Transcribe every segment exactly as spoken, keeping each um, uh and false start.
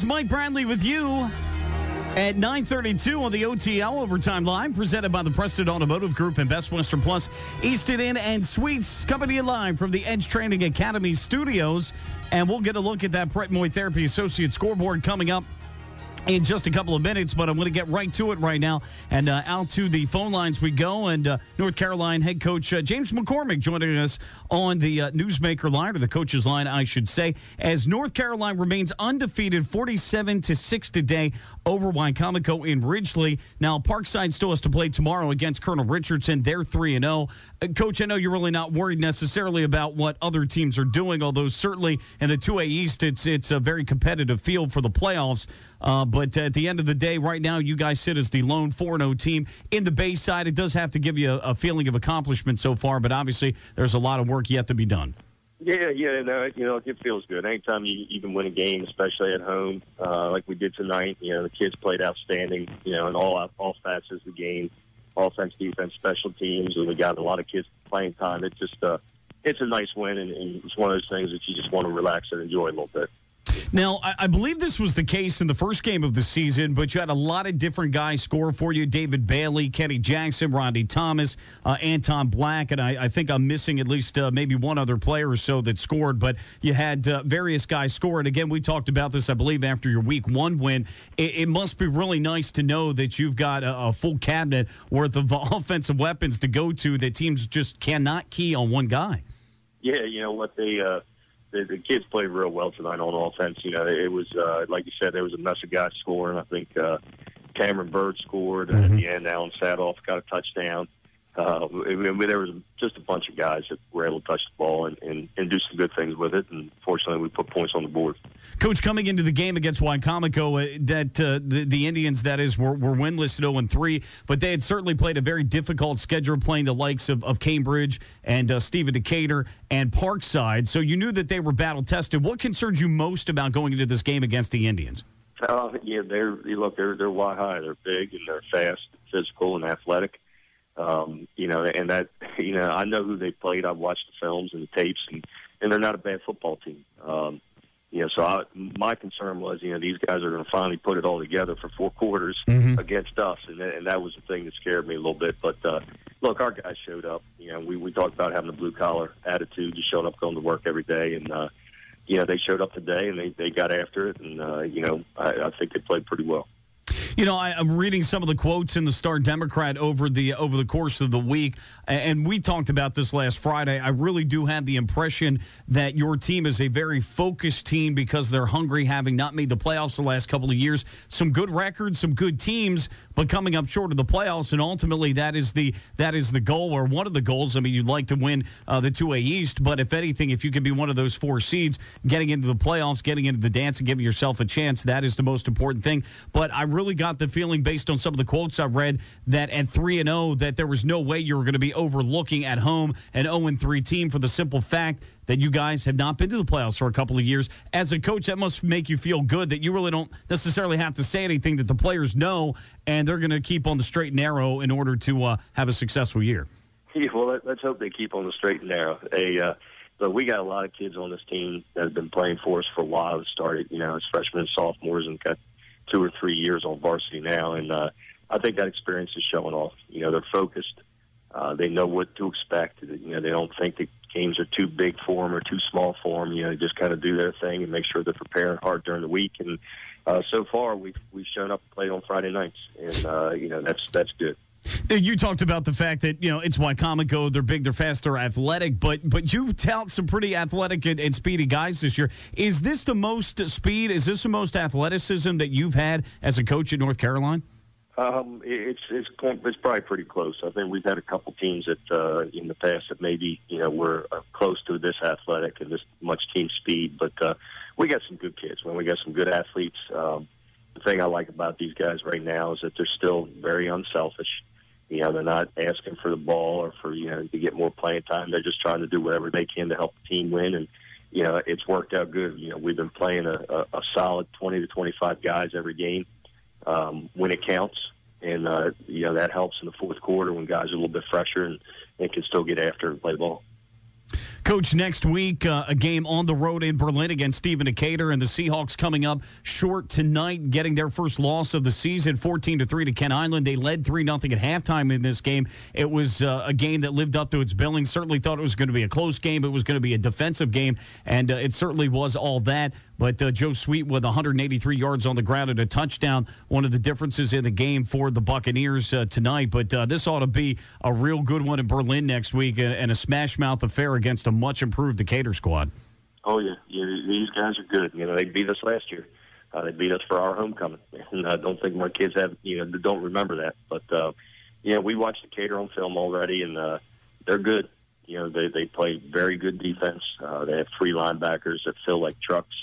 is Mike Bradley with you at nine thirty-two on the O T L Overtime Line, presented by the Preston Automotive Group and Best Western Plus Easton Inn and Suites, coming to you live from the Edge Training Academy studios. And we'll get a look at that Brett Moy Therapy Associate scoreboard coming up in just a couple of minutes, but I'm going to get right to it right now. And uh, out to the phone lines we go. And uh, North Carolina head coach uh, James McCormick joining us on the uh, Newsmaker line, or the coach's line, I should say, as North Carolina remains undefeated, forty-seven to six today over Wicomico in Ridgely. Now, Parkside still has to play tomorrow against Colonel Richardson. They're three and oh. Uh, Coach, I know you're really not worried necessarily about what other teams are doing, although certainly in the two A East, it's, it's a very competitive field for the playoffs. Uh, but at the end of the day, right now, you guys sit as the lone four and oh team in the Bayside. It does have to give you a, a feeling of accomplishment so far, but obviously there's a lot of work yet to be done. Yeah, yeah, no, you know, it feels good. Anytime you, you can win a game, especially at home, uh, like we did tonight, you know, the kids played outstanding, you know, in all all facets of the game, offense, defense, special teams, and we got a lot of kids playing time. It's just, uh, it's a nice win, and, and it's one of those things that you just want to relax and enjoy a little bit. Now, I, I believe this was the case in the first game of the season, but you had a lot of different guys score for you. David Bailey, Kenny Jackson, Rondy Thomas, uh, Anton Black, and I, I think I'm missing at least uh, maybe one other player or so that scored, but you had uh, various guys score. And again, we talked about this, I believe, after your week one win. It, it must be really nice to know that you've got a, a full cabinet worth of offensive weapons to go to that teams just cannot key on one guy. Yeah, you know what, they uh, – The, the kids played real well tonight on offense. You know, it was, uh, like you said, there was a mess of guys scoring. I think uh, Cameron Bird scored. Mm-hmm. And at the end, Alan Sadoff got a touchdown. Uh, it, it, there was just a bunch of guys that were able to touch the ball and, and, and do some good things with it. And fortunately, we put points on the board. Coach, coming into the game against Wicomico, uh, that uh, the, the Indians, that is, were, were winless at oh and three, but they had certainly played a very difficult schedule, playing the likes of, of Cambridge and uh, Stephen Decatur and Parkside. So you knew that they were battle-tested. What concerns you most about going into this game against the Indians? Uh, yeah, they're you look, they're they're wide high. They're big and they're fast, physical, and athletic. Um, you know, and that, you know, I know who they played. I've watched the films and the tapes, and, and they're not a bad football team. Um, you know, so I, my concern was, you know, these guys are going to finally put it all together for four quarters mm-hmm. against us, and, and that was the thing that scared me a little bit. But, uh, look, our guys showed up. You know, we, we talked about having a blue-collar attitude, just showing up, going to work every day, and, uh, you know, they showed up today, and they, they got after it, and, uh, you know, I, I think they played pretty well. You know, I, I'm reading some of the quotes in the Star Democrat over the over the course of the week, and we talked about this last Friday. I really do have the impression that your team is a very focused team because they're hungry, having not made the playoffs the last couple of years. Some good records, some good teams, but coming up short of the playoffs, and ultimately that is the that is the goal, or one of the goals. I mean, you'd like to win uh, the two A East, but if anything, if you could be one of those four seeds, getting into the playoffs, getting into the dance, and giving yourself a chance, that is the most important thing. But I really got the feeling, based on some of the quotes I read, that at three and oh, that there was no way you were going to be overlooking at home an oh and three team, for the simple fact that you guys have not been to the playoffs for a couple of years. As a coach, that must make you feel good that you really don't necessarily have to say anything, that the players know, and they're going to keep on the straight and narrow in order to uh, have a successful year. Yeah, well, let, let's hope they keep on the straight and narrow. They, uh, but we got a lot of kids on this team that have been playing for us for a while. It started, you know, as freshmen and sophomores, and got two or three years on varsity now, and uh, I think that experience is showing off. You know, they're focused. Uh, they know what to expect. You know, they don't think the games are too big for them or too small for them. You know, they just kind of do their thing and make sure they're preparing hard during the week. And uh, so far, we've we've shown up and played on Friday nights, and uh, you know, that's that's good. You talked about the fact that, you know, it's Wicomico, they're big, they're fast, they're athletic, but but you tout some pretty athletic and, and speedy guys this year. Is this the most speed, is this the most athleticism that you've had as a coach at North Carolina? Um, it's, it's it's probably pretty close. I think we've had a couple teams that uh, in the past that maybe, you know, were uh, close to this athletic and this much team speed, but uh, we got some good kids, man. We got some good athletes. Um, the thing I like about these guys right now is that they're still very unselfish. You know, they're not asking for the ball or for, you know, to get more playing time. They're just trying to do whatever they can to help the team win. And, you know, it's worked out good. You know, we've been playing a, a, a solid twenty to twenty-five guys every game um, when it counts. And, uh, you know, that helps in the fourth quarter when guys are a little bit fresher and, and can still get after and play ball. Coach, next week, uh, a game on the road in Berlin against Stephen Decatur, and the Seahawks coming up short tonight, getting their first loss of the season, fourteen to three to Kent Island. They led three nothing at halftime in this game. It was uh, a game that lived up to its billing. Certainly thought it was going to be a close game. It was going to be a defensive game, and uh, it certainly was all that. But uh, Joe Sweet with one hundred eighty-three yards on the ground and a touchdown, one of the differences in the game for the Buccaneers uh, tonight. But uh, this ought to be a real good one in Berlin next week, and, and a smash-mouth affair against a much-improved Decatur squad. Oh, yeah. yeah. These guys are good. You know, they beat us last year. Uh, they beat us for our homecoming. And I don't think my kids have, you know, don't remember that. But, uh, you know, we watched Decatur on film already, and uh, they're good. You know, they, they play very good defense. Uh, they have three linebackers that feel like trucks.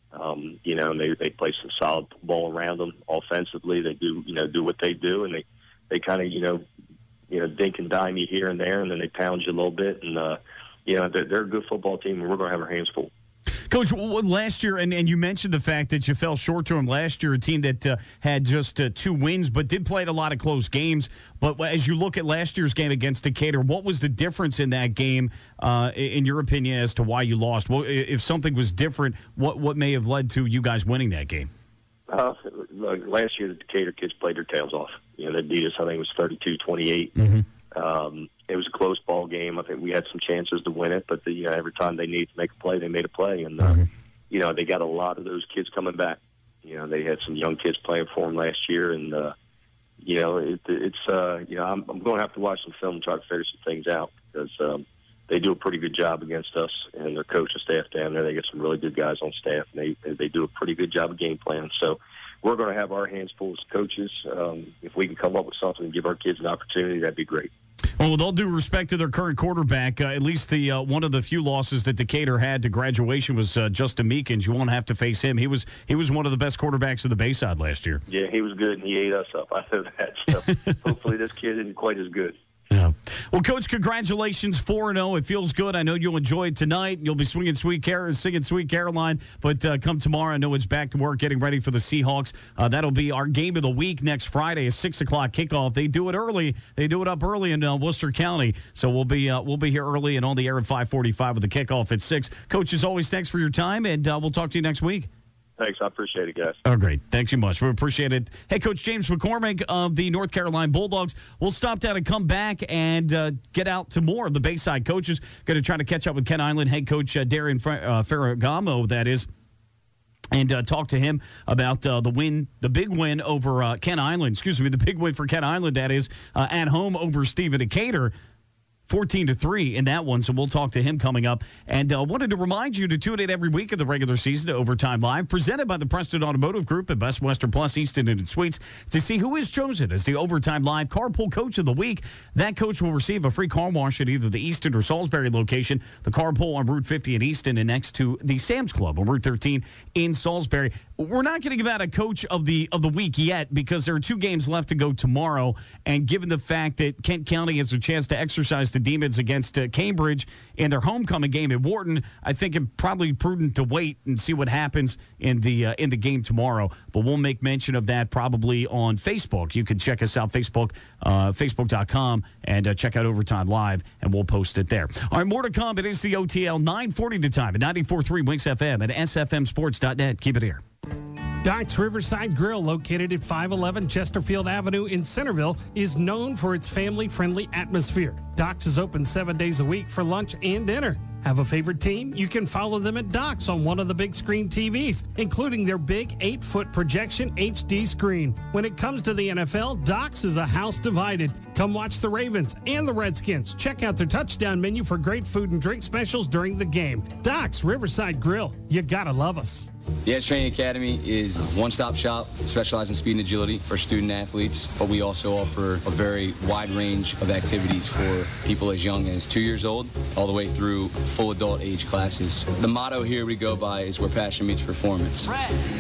Um, you know, and they, they play some solid ball around them offensively. They do, you know, do what they do, and they, they kind of, you know, you know, dink and dime you here and there, and then they pound you a little bit. And, uh, you know, they're, they're a good football team, and we're going to have our hands full. Coach, last year, and, and you mentioned the fact that you fell short to them last year, a team that uh, had just uh, two wins but did play a lot of close games. But as you look at last year's game against Decatur, what was the difference in that game, uh, in your opinion, as to why you lost? Well, if something was different, what, what may have led to you guys winning that game? Uh, look, last year, the Decatur kids played their tails off. You know, they beat us, I think it was thirty-two twenty-eight. Mm-hmm. Um, it was a close ball game. I think we had some chances to win it, but the, you know, every time they needed to make a play, they made a play. And, uh, mm-hmm. you know, they got a lot of those kids coming back. You know, they had some young kids playing for them last year. And, uh, you know, it, it's, uh, you know, I'm, I'm going to have to watch some film and try to figure some things out because um, they do a pretty good job against us. And their coaching staff down there, they get some really good guys on staff, and they, they do a pretty good job of game planning. So we're going to have our hands full as coaches. Um, if we can come up with something and give our kids an opportunity, that'd be great. Well, with all due respect to their current quarterback, uh, at least the uh, one of the few losses that Decatur had to graduation was uh, Justin Meekins. You won't have to face him. He was he was one of the best quarterbacks of the Bayside last year. Yeah, he was good, and he ate us up. I know that. So hopefully this kid isn't quite as good. Yeah. Well, Coach, congratulations, four and oh. It feels good. I know you'll enjoy it tonight. You'll be swinging Sweet Car- singing Sweet Caroline, but uh, come tomorrow, I know it's back to work getting ready for the Seahawks. Uh, that'll be our game of the week next Friday, a six o'clock kickoff. They do it early. They do it up early in uh, Worcester County, so we'll be uh, we'll be here early and on the air at five forty-five with the kickoff at six. Coach, as always, thanks for your time, and uh, we'll talk to you next week. Thanks. I appreciate it, guys. Oh, great. Thanks you much. We appreciate it. Hey, Coach James McCormick of the North Carolina Bulldogs. We'll stop down and come back and uh, get out to more of the Bayside coaches. Going to try to catch up with Kent Island head coach uh, Darian Fer- uh, Ferragamo, that is, and uh, talk to him about uh, the win, the big win over uh, Kent Island. Excuse me, the big win for Kent Island, that is, uh, at home over Stephen Decatur. fourteen to three in that one, so we'll talk to him coming up. And uh, wanted to remind you to tune in every week of the regular season to Overtime Live, presented by the Preston Automotive Group and Best Western Plus Easton and Suites, to see who is chosen as the Overtime Live Carpool Coach of the Week. That coach will receive a free car wash at either the Easton or Salisbury location, the carpool on Route fifty in Easton, and next to the Sam's Club on Route thirteen in Salisbury. We're not going to give out a Coach of the of the Week yet because there are two games left to go tomorrow, and given the fact that Kent County has a chance to exercise the demons against uh, Cambridge in their homecoming game at Wharton, I think it's probably prudent to wait and see what happens in the uh, in the game tomorrow. But we'll make mention of that probably on Facebook. You can check us out, Facebook, uh, Facebook dot com, and uh, check out Overtime Live, and we'll post it there. All right, more to come. It is the O T L, nine forty the time at ninety-four point three Winx F M and S F M sports dot net. Keep it here. Doc's Riverside Grill, located at five eleven Chesterfield Avenue in Centerville, is known for its family-friendly atmosphere. Doc's is open seven days a week for lunch and dinner. Have a favorite team? You can follow them at Doc's on one of the big screen T Vs, including their big eight-foot projection H D screen. When it comes to the N F L, Doc's is a house divided. Come watch the Ravens and the Redskins. Check out their touchdown menu for great food and drink specials during the game. Doc's Riverside Grill. You gotta love us. The Edge Training Academy is a one-stop shop specializing in speed and agility for student athletes, but we also offer a very wide range of activities for people as young as two years old all the way through full adult age classes. The motto here we go by is where passion meets performance. Rest.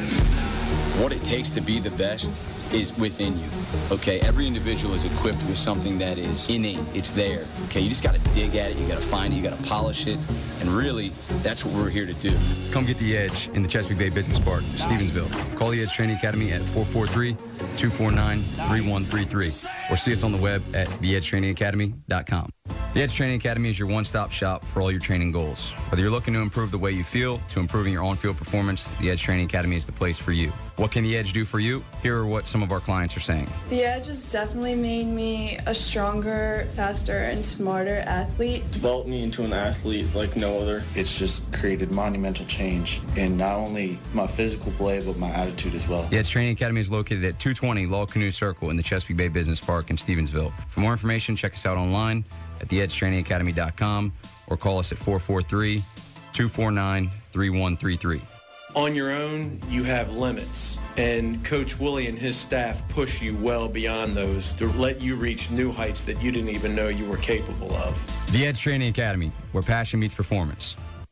What it takes to be the best is within you, okay? Every individual is equipped with something that is innate. It's there, okay? You just got to dig at it. You got to find it. You got to polish it. And really, that's what we're here to do. Come get the Edge in the Chesapeake Bay Business Park, Stevensville. Call the Edge Training Academy at four four three, two four nine, three one three three or see us on the web at the edge training academy dot com. The Edge Training Academy is your one-stop shop for all your training goals. Whether you're looking to improve the way you feel to improving your on-field performance, the Edge Training Academy is the place for you. What can the Edge do for you? Here are what some of our clients are saying. The Edge has definitely made me a stronger, faster, and smarter athlete. Developed me into an athlete like no other. It's just created monumental change in not only my physical play, but my attitude as well. The Edge Training Academy is located at two twenty Law Canoe Circle in the Chesapeake Bay Business Park in Stevensville. For more information, check us out online at the edge training academy dot com or call us at four four three, two four nine, three one three three. On your own, you have limits, and Coach Willie and his staff push you well beyond those to let you reach new heights that you didn't even know you were capable of. The Edge Training Academy, where passion meets performance.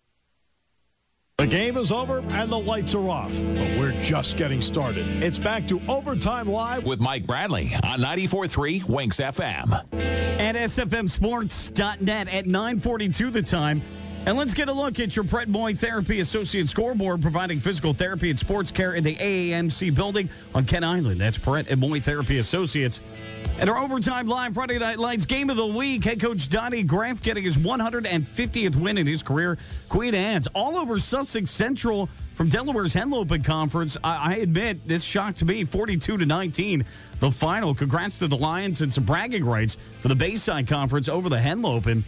The game is over and the lights are off, but we're just getting started. It's back to Overtime Live with Mike Bradley on ninety-four point three Winx F M. At S F M Sports dot net at nine forty-two the time. And let's get a look at your Brett Moy Therapy Associate scoreboard, providing physical therapy and sports care in the A A M C building on Kent Island. That's Brett and Moy Therapy Associates. And our Overtime Live Friday Night Lights game of the week, head coach Donnie Graff getting his one hundred fiftieth win in his career. Queen Anne's all over Sussex Central from Delaware's Henlopen Conference. I, I admit, this shocked me, forty-two to nineteen, the final. Congrats to the Lions and some bragging rights for the Bayside Conference over the Henlopen.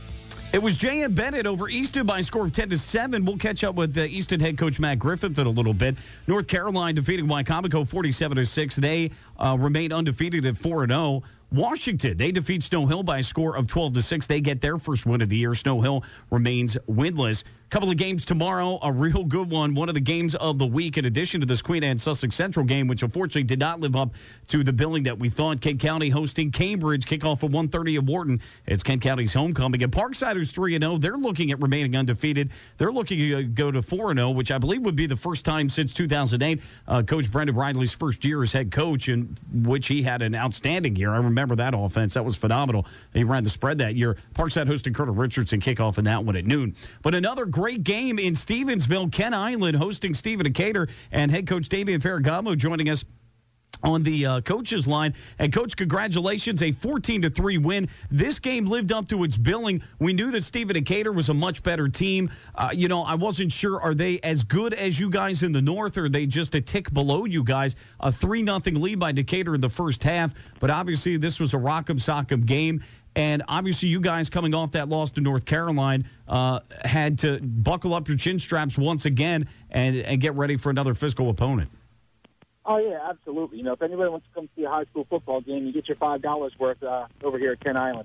It was J M Bennett over Easton by a score of ten to seven. We'll catch up with uh, Easton head coach Matt Griffith in a little bit. North Carolina defeating Wycomico forty-seven to six. They uh, remain undefeated at four and oh. Washington, they defeat Snow Hill by a score of twelve to six. They get their first win of the year. Snow Hill remains winless. Couple of games tomorrow, a real good one. One of the games of the week, in addition to this Queen Anne Sussex Central game, which unfortunately did not live up to the billing that we thought. Kent County hosting Cambridge, kickoff at one thirty at Wharton. It's Kent County's homecoming. And Parkside, who's three and oh, they're looking at remaining undefeated. They're looking to go to four and oh, which I believe would be the first time since two thousand eight. Uh, coach Brendan Riley's first year as head coach, in which he had an outstanding year. I remember that offense. That was phenomenal. He ran the spread that year. Parkside hosting Colonel Richardson, kickoff in that one at noon. But another great game in Stevensville, Kent Island hosting Stephen Decatur, and head coach Damian Ferragamo joining us on the uh, coaches line. And coach, congratulations, a fourteen to three win. This game lived up to its billing. We knew that Stephen Decatur was a much better team. Uh, you know, I wasn't sure, are they as good as you guys in the north, or are they just a tick below you guys? A three nothing lead by Decatur in the first half, but obviously this was a rock'em sock'em game. And obviously you guys coming off that loss to North Carolina uh, had to buckle up your chin straps once again and, and get ready for another physical opponent. Oh, yeah, absolutely. You know, if anybody wants to come see a high school football game, you get your five dollars worth uh, over here at Kent Island.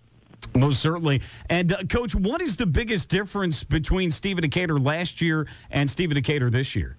Most certainly. And, uh, Coach, what is the biggest difference between Stephen Decatur last year and Stephen Decatur this year?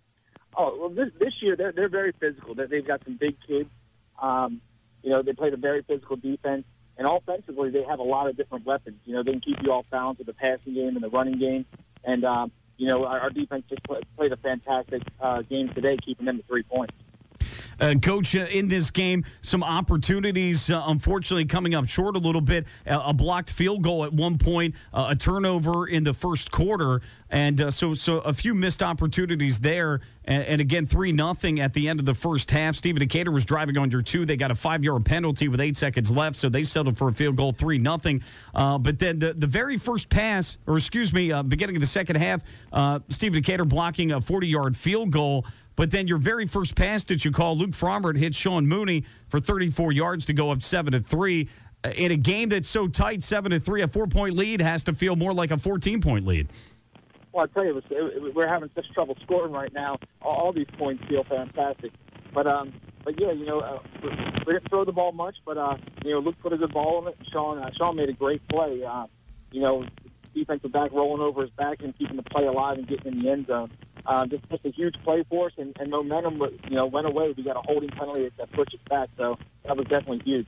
Oh, well, this, this year they're, they're very physical. They've got some big kids. Um, you know, they played a very physical defense. And offensively, they have a lot of different weapons. You know, they can keep you off balance with the passing game and the running game. And, um, you know, our, our defense just play, played a fantastic uh, game today, keeping them to three points. Uh, Coach, uh, in this game, some opportunities, uh, unfortunately, coming up short a little bit. Uh, a blocked field goal at one point, uh, a turnover in the first quarter, and uh, so so a few missed opportunities there. And, and again, three nothing at the end of the first half. Stephen Decatur was driving under two. They got a five-yard penalty with eight seconds left, so they settled for a field goal, three nothing. Uh, but then the, the very first pass, or excuse me, uh, beginning of the second half, uh, Stephen Decatur blocking a forty-yard field goal. But then your very first pass that you call, Luke Frommert hits Sean Mooney for thirty-four yards to go up seven to three. In a game that's so tight, seven to three, a four-point lead has to feel more like a fourteen-point lead. Well, I tell you, it was, it, we're having such trouble scoring right now. All, all these points feel fantastic. But, um, but yeah, you know, uh, we didn't throw the ball much, but, uh, you know, Luke put a good ball on it. Sean, uh, Sean made a great play. Uh, you know, defensive back rolling over his back and keeping the play alive and getting in the end zone. Uh, just, just a huge play for us, and, and momentum, you know, went away. We got a holding penalty that pushed us back, so that was definitely huge.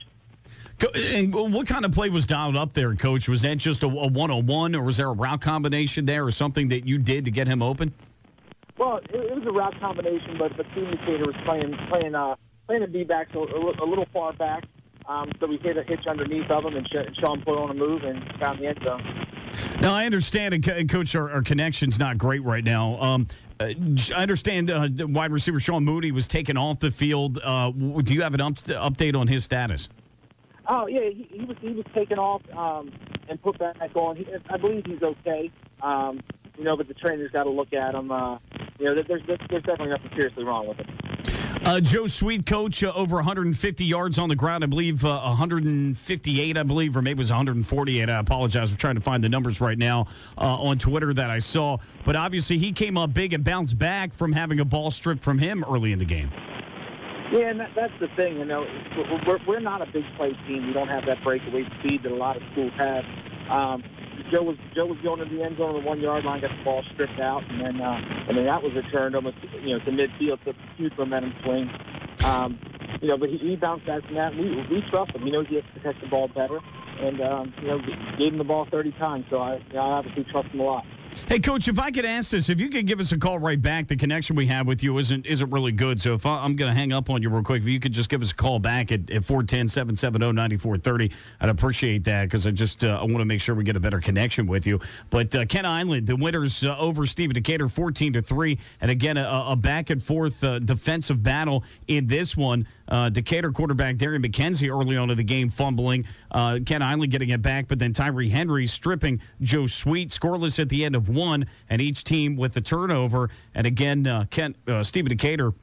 And what kind of play was dialed up there, Coach? Was that just a, a one-on-one, or was there a route combination there, or something that you did to get him open? Well, it, it was a route combination, but but Steve Decatur was playing playing uh, playing a D-back so a, a little far back. Um, so we hit a hitch underneath of him, and Sean put on a move and found the end zone. Now, I understand, and Coach, our, our connection's not great right now. Um, uh, I understand uh, wide receiver Sean Mooney was taken off the field. Uh, do you have an up- update on his status? Oh yeah, he, he was he was taken off um, and put back on. He, I believe he's okay. Um, you know, but the trainer's got to look at him. Uh, you know, there's there's definitely nothing seriously wrong with him. Uh, Joe Sweet, coach, uh, over one hundred fifty yards on the ground. I believe uh, one hundred fifty-eight, I believe, or maybe it was one hundred forty-eight. I apologize. We're trying to find the numbers right now uh, on Twitter that I saw. But obviously he came up big and bounced back from having a ball stripped from him early in the game. Yeah, and that, that's the thing. You know, we're, we're not a big play team. We don't have that breakaway speed that a lot of schools have. Um, Joe was Joe was going to the end zone on the one yard line, got the ball stripped out, and then uh, and then that was returned almost you know to midfield, to a huge momentum swing. Um, you know, but he, he bounced back from that. We we trust him. He knows he has to protect the ball better, and um, you know gave him the ball thirty times. So I, you know, I obviously trust him a lot. Hey, Coach, if I could ask this, if you could give us a call right back, the connection we have with you isn't isn't really good. So if I, I'm going to hang up on you real quick, if you could just give us a call back at, at four one zero, seven seven zero, nine four three zero, I'd appreciate that because I just uh, I want to make sure we get a better connection with you. But uh, Kent Island, the winners uh, over Stephen Decatur, fourteen to three, and again a, a back and forth uh, defensive battle in this one. Uh, Decatur quarterback Darian McKenzie early on in the game fumbling. Uh, Kent Island getting it back, but then Tyree Henry stripping Joe Sweet. Scoreless at the end of one, and each team with the turnover. And again, uh, Kent uh, Stephen Decatur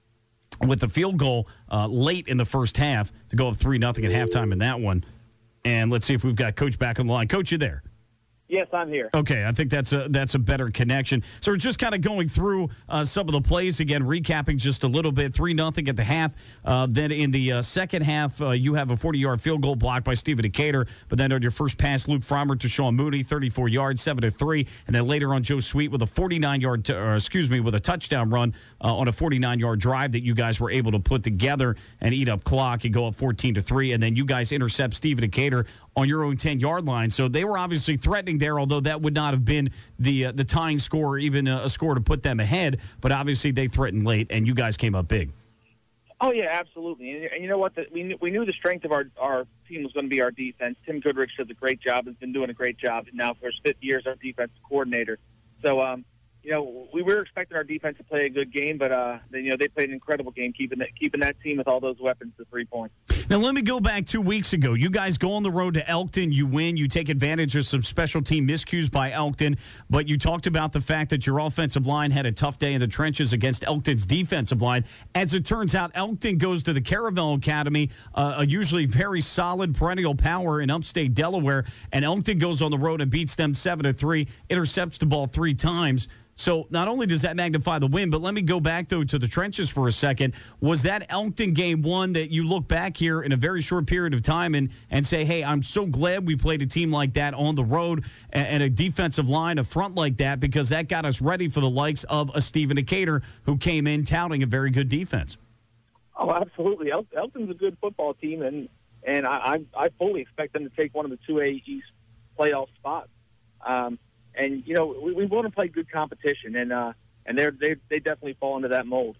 with the field goal uh, late in the first half to go up three nothing at halftime in that one. And let's see if we've got Coach back on the line. Coach, you there? Yes, I'm here. Okay, I think that's a that's a better connection. So we're just kind of going through uh, some of the plays again, recapping just a little bit. three nothing at the half. Uh, then in the uh, second half, uh, you have a forty-yard field goal blocked by Stephen Decatur. But then on your first pass, Luke Frommer to Sean Mooney, thirty-four yards, seven to three. And then later on, Joe Sweet with a forty-nine-yard, t- or excuse me, with a touchdown run uh, on a forty-nine-yard drive that you guys were able to put together and eat up clock and go up fourteen to three. And then you guys intercept Stephen Decatur on your own ten-yard line. So they were obviously threatening there, although that would not have been the uh, the tying score or even a, a score to put them ahead. But obviously they threatened late, and you guys came up big. Oh, yeah, absolutely. And, and you know what? The, we, knew, we knew the strength of our, our team was going to be our defense. Tim Goodrich does a great job, has been doing a great job now for his fifth year as our defensive coordinator. So, um, you know, we were expecting our defense to play a good game, but, uh, they, you know, they played an incredible game keeping that, keeping that team with all those weapons to three points. Now, let me go back two weeks ago. You guys go on the road to Elkton. You win. You take advantage of some special team miscues by Elkton, but you talked about the fact that your offensive line had a tough day in the trenches against Elkton's defensive line. As it turns out, Elkton goes to the Caravel Academy, uh, a usually very solid perennial power in upstate Delaware, and Elkton goes on the road and beats them seven to three, intercepts the ball three times. So not only does that magnify the win, but let me go back, though, to the trenches for a second. Was that Elkton game one that you look back here in a very short period of time and, and say, hey, I'm so glad we played a team like that on the road and, and a defensive line, a front like that, because that got us ready for the likes of a Stephen Decatur who came in touting a very good defense? Oh, absolutely. El- Elkton's a good football team, and, and I, I, I fully expect them to take one of the two A East playoff spots. Um And, you know, we, we want to play good competition, and uh, and they're, they they definitely fall into that mold.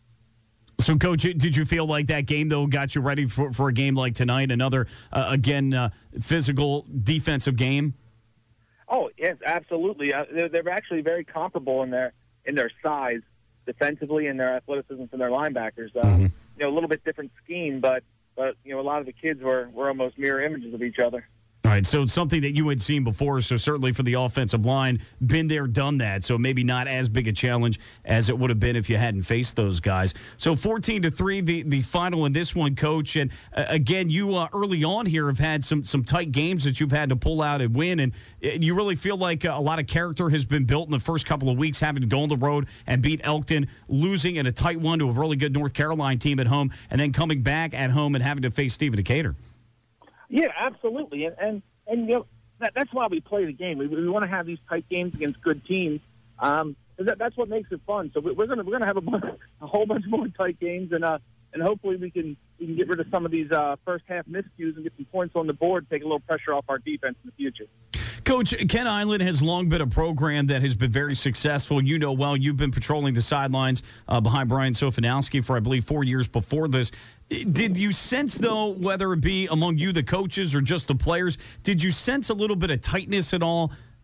So, Coach, did you feel like that game, though, got you ready for, for a game like tonight, another, uh, again, uh, physical defensive game? Oh, yes, absolutely. Uh, they're, they're actually very comparable in their in their size defensively and their athleticism from their linebackers. Uh, mm-hmm. You know, a little bit different scheme, but, but you know, a lot of the kids were, were almost mirror images of each other. All right, so it's something that you had seen before, so certainly for the offensive line, been there, done that, so maybe not as big a challenge as it would have been if you hadn't faced those guys. So fourteen to three, the, the final in this one, Coach, and uh, again, you uh, early on here have had some some tight games that you've had to pull out and win, and you really feel like a lot of character has been built in the first couple of weeks, having to go on the road and beat Elkton, losing in a tight one to a really good North Carolina team at home, and then coming back at home and having to face Stephen Decatur. Yeah, absolutely, and and, and you know that, that's why we play the game. We, we want to have these tight games against good teams. Um, that, that's what makes it fun. So we're gonna we're gonna have a, bunch, a whole bunch more tight games, and uh, and hopefully we can we can get rid of some of these uh, first half miscues and get some points on the board, take a little pressure off our defense in the future. Coach, Kent Island has long been a program that has been very successful. You know well, you've been patrolling the sidelines uh, behind Brian Sofanowski for, I believe, four years before this. Did you sense, though, whether it be among you, the coaches, or just the players, did you sense a little bit of tightness at all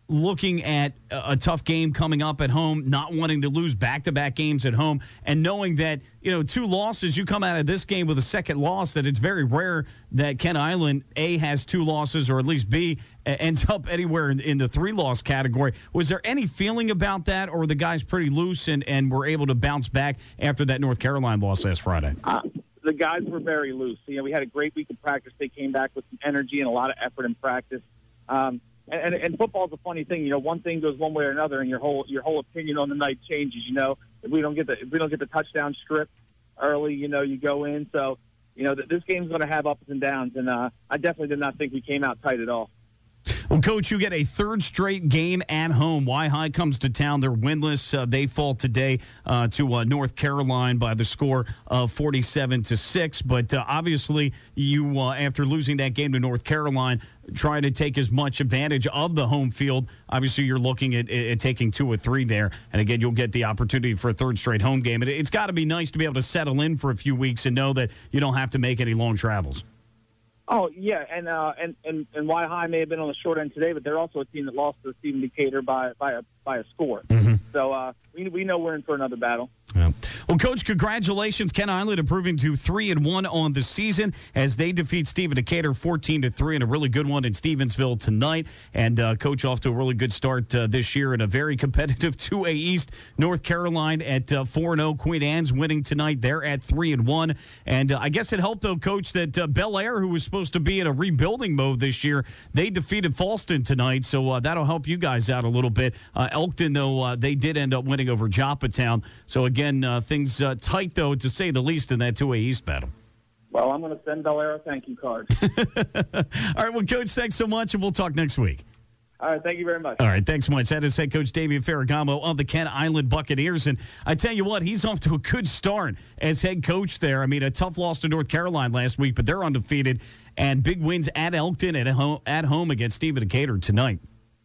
looking at a, a tough game coming up at home, not wanting to lose back-to-back games at home, and knowing that, you know, two losses, you come out of this game with a second loss, that it's very rare that Kent Island, A, has two losses, or at least B, ends up anywhere in, in the three-loss category. Was there any feeling about that, or were the guys pretty loose and, and were able to bounce back after that North Carolina loss last Friday? Uh, the guys were very loose. You know, we had a great week of practice. They came back with some energy and a lot of effort in practice. Um, and, and, and football's a funny thing. You know, one thing goes one way or another, and your whole your whole opinion on the night changes. You know, if we don't get the if we don't get the touchdown strip early, you know, you go in. So, you know, th- this game's going to have ups and downs, and uh, I definitely did not think we came out tight at all. Well, Coach, you get a third straight game at home. Y-High comes to town. They're winless. Uh, they fall today uh, to uh, North Carolina by the score of forty-seven to six. But uh, obviously, you, uh, after losing that game to North Carolina, try to take as much advantage of the home field. Obviously, you're looking at, at taking two or three there. And again, you'll get the opportunity for a third straight home game. And it's got to be nice to be able to settle in for a few weeks and know that you don't have to make any long travels. Oh yeah, and uh, and and and Y-High may have been on the short end today, but they're also a team that lost to Stephen Decatur by by a by a score. Mm-hmm. So uh, we we know we're in for another battle. Yeah. Well, Coach, congratulations, Kent Island, improving to three and one on the season as they defeat Stephen Decatur fourteen to three in a really good one in Stevensville tonight. And uh, Coach off to a really good start uh, this year in a very competitive two A East. North Carolina at uh, four and zero. Queen Anne's winning tonight. They're at three and one. And uh, I guess it helped though, Coach, that uh, Bel Air, who was supposed to be in a rebuilding mode this year, they defeated Falston tonight. So uh, that'll help you guys out a little bit. Uh, Elkton, though, uh, they did end up winning over Joppatown. So again, uh, things uh, tight though, to say the least, in that two A East battle. Well, I'm going to send Bel Air a thank you card. All right, well, Coach, thanks so much, and we'll talk next week. All right, thank you very much. All right, thanks so much. That is head coach Damian Ferragamo of the Kent Island Buccaneers. And I tell you what, he's off to a good start as head coach there. I mean, a tough loss to North Carolina last week, but they're undefeated. And big wins at Elkton at home, at home against Stephen Decatur tonight.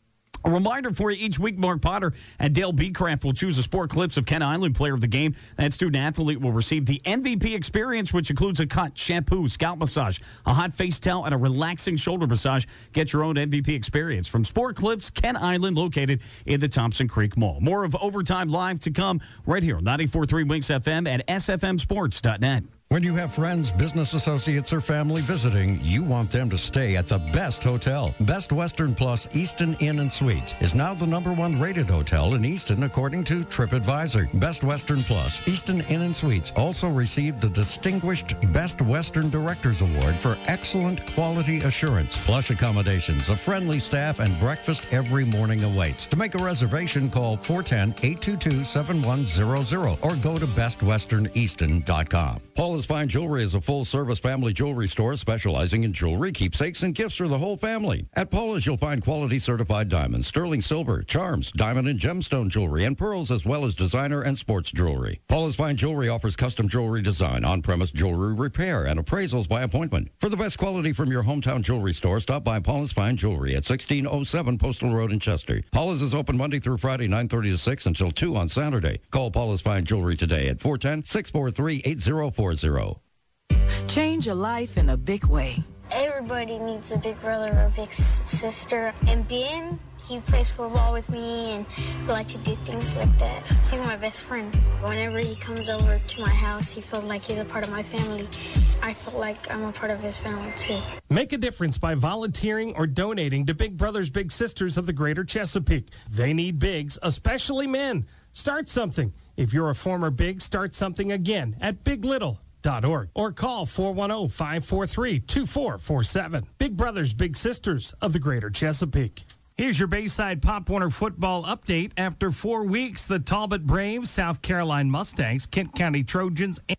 A reminder for you, each week, Mark Potter and Dale Beecraft will choose a Sport Clips of Kent Island player of the game. That student-athlete will receive the M V P experience, which includes a cut, shampoo, scalp massage, a hot face towel, and a relaxing shoulder massage. Get your own M V P experience from Sport Clips, Kent Island, located in the Thompson Creek Mall. More of Overtime Live to come right here on ninety-four point three Winx F M at S F M sports dot net. When you have friends, business associates, or family visiting, you want them to stay at the best hotel. Best Western Plus Easton Inn and Suites is now the number one rated hotel in Easton according to TripAdvisor. Best Western Plus Easton Inn and Suites also received the distinguished Best Western Directors Award for excellent quality assurance. Plush accommodations, a friendly staff, and breakfast every morning awaits. To make a reservation, call four one zero, eight two two, seven one zero zero or go to best western easton dot com. Paula's Fine Jewelry is a full-service family jewelry store specializing in jewelry, keepsakes, and gifts for the whole family. At Paula's, you'll find quality certified diamonds, sterling silver, charms, diamond and gemstone jewelry, and pearls, as well as designer and sports jewelry. Paula's Fine Jewelry offers custom jewelry design, on-premise jewelry repair, and appraisals by appointment. For the best quality from your hometown jewelry store, stop by Paula's Fine Jewelry at sixteen oh seven Postal Road in Chester. Paula's is open Monday through Friday, nine thirty to six until two on Saturday. Call Paula's Fine Jewelry today at four one zero, six four three, eight zero four zero. Change your life in a big way. Everybody needs a big brother or a big s- sister. And Ben, he plays football with me, and we like to do things like that. He's my best friend. Whenever he comes over to my house, he feels like he's a part of my family. I feel like I'm a part of his family, too. Make a difference by volunteering or donating to Big Brothers Big Sisters of the Greater Chesapeake. They need bigs, especially men. Start something. If you're a former big, start something again at big little dot org or call four one zero, five four three, two four four seven. Big Brothers Big Sisters of the Greater Chesapeake. Here's your Bayside Pop Warner football update. After four weeks, the Talbot Braves, South Carolina Mustangs, Kent County Trojans, and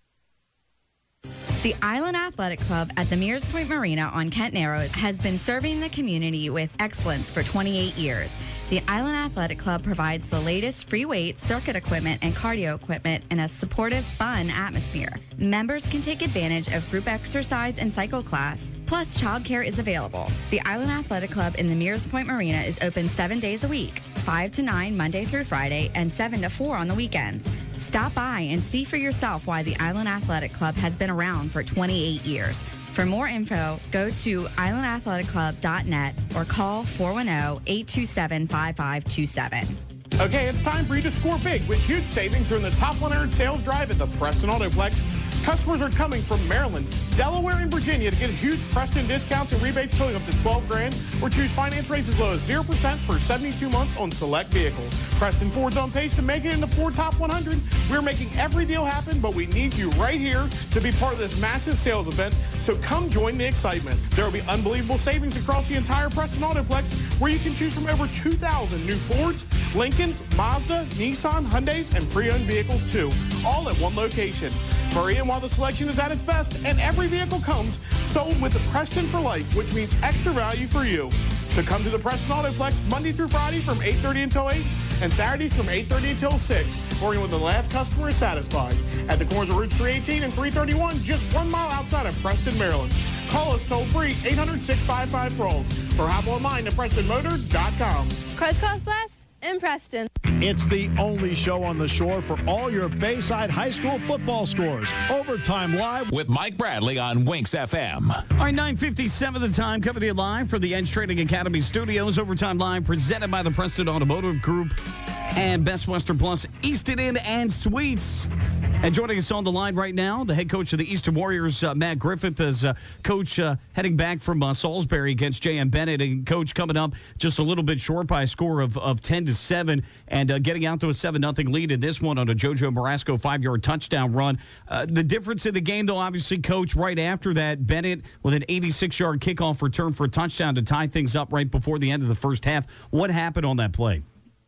the Island Athletic Club at the Mears Point Marina on Kent Narrows has been serving the community with excellence for twenty-eight years. The Island Athletic Club provides the latest free weights, circuit equipment, and cardio equipment in a supportive, fun atmosphere. Members can take advantage of group exercise and cycle class, plus childcare is available. The Island Athletic Club in the Mears Point Marina is open seven days a week, five to nine Monday through Friday, and seven to four on the weekends. Stop by and see for yourself why the Island Athletic Club has been around for twenty-eight years. For more info, go to island athletic club dot net or call four one zero, eight two seven, five five two seven. Okay, it's time for you to score big with huge savings during the Top one hundred Sales Drive at the Preston Autoplex. Customers are coming from Maryland, Delaware, and Virginia to get huge Preston discounts and rebates totaling up to twelve grand, or choose finance rates as low as zero percent for seventy-two months on select vehicles. Preston Ford's on pace to make it in the Ford Top one hundred. We're making every deal happen, but we need you right here to be part of this massive sales event, so come join the excitement. There will be unbelievable savings across the entire Preston Autoplex, where you can choose from over two thousand new Fords, Lincolns, Mazda, Nissan, Hyundais, and pre-owned vehicles too, all at one location. Hurry in while the selection is at its best, and every vehicle comes sold with the Preston for Life, which means extra value for you. So come to the Preston Autoplex Monday through Friday from eight thirty until eight, and Saturdays from eight thirty until six, working when the last customer is satisfied. At the corners of Routes three eighteen and three thirty-one, just one mile outside of Preston, Maryland. Call us toll-free, eight hundred, six five five, F R O L, or hop online at preston motor dot com. Cars cost less in Preston. It's the only show on the shore for all your Bayside High School football scores. Overtime Live with Mike Bradley on Winks F M. All right, nine fifty-seven the time, coming to you live from the Edge Trading Academy studios. Overtime Live presented by the Preston Automotive Group and Best Western Plus, Easton Inn and Suites. And joining us on the line right now, the head coach of the Easton Warriors, uh, Matt Griffith, is uh, coach uh, heading back from uh, Salisbury against J M Bennett. And coach coming up just a little bit short by a score of, of ten to seven, and uh, getting out to a seven nothing lead in this one on a JoJo Marasco five-yard touchdown run. Uh, the difference in the game, though, obviously, coach, right after that, Bennett with an eighty-six-yard kickoff return for a touchdown to tie things up right before the end of the first half. What happened on that play?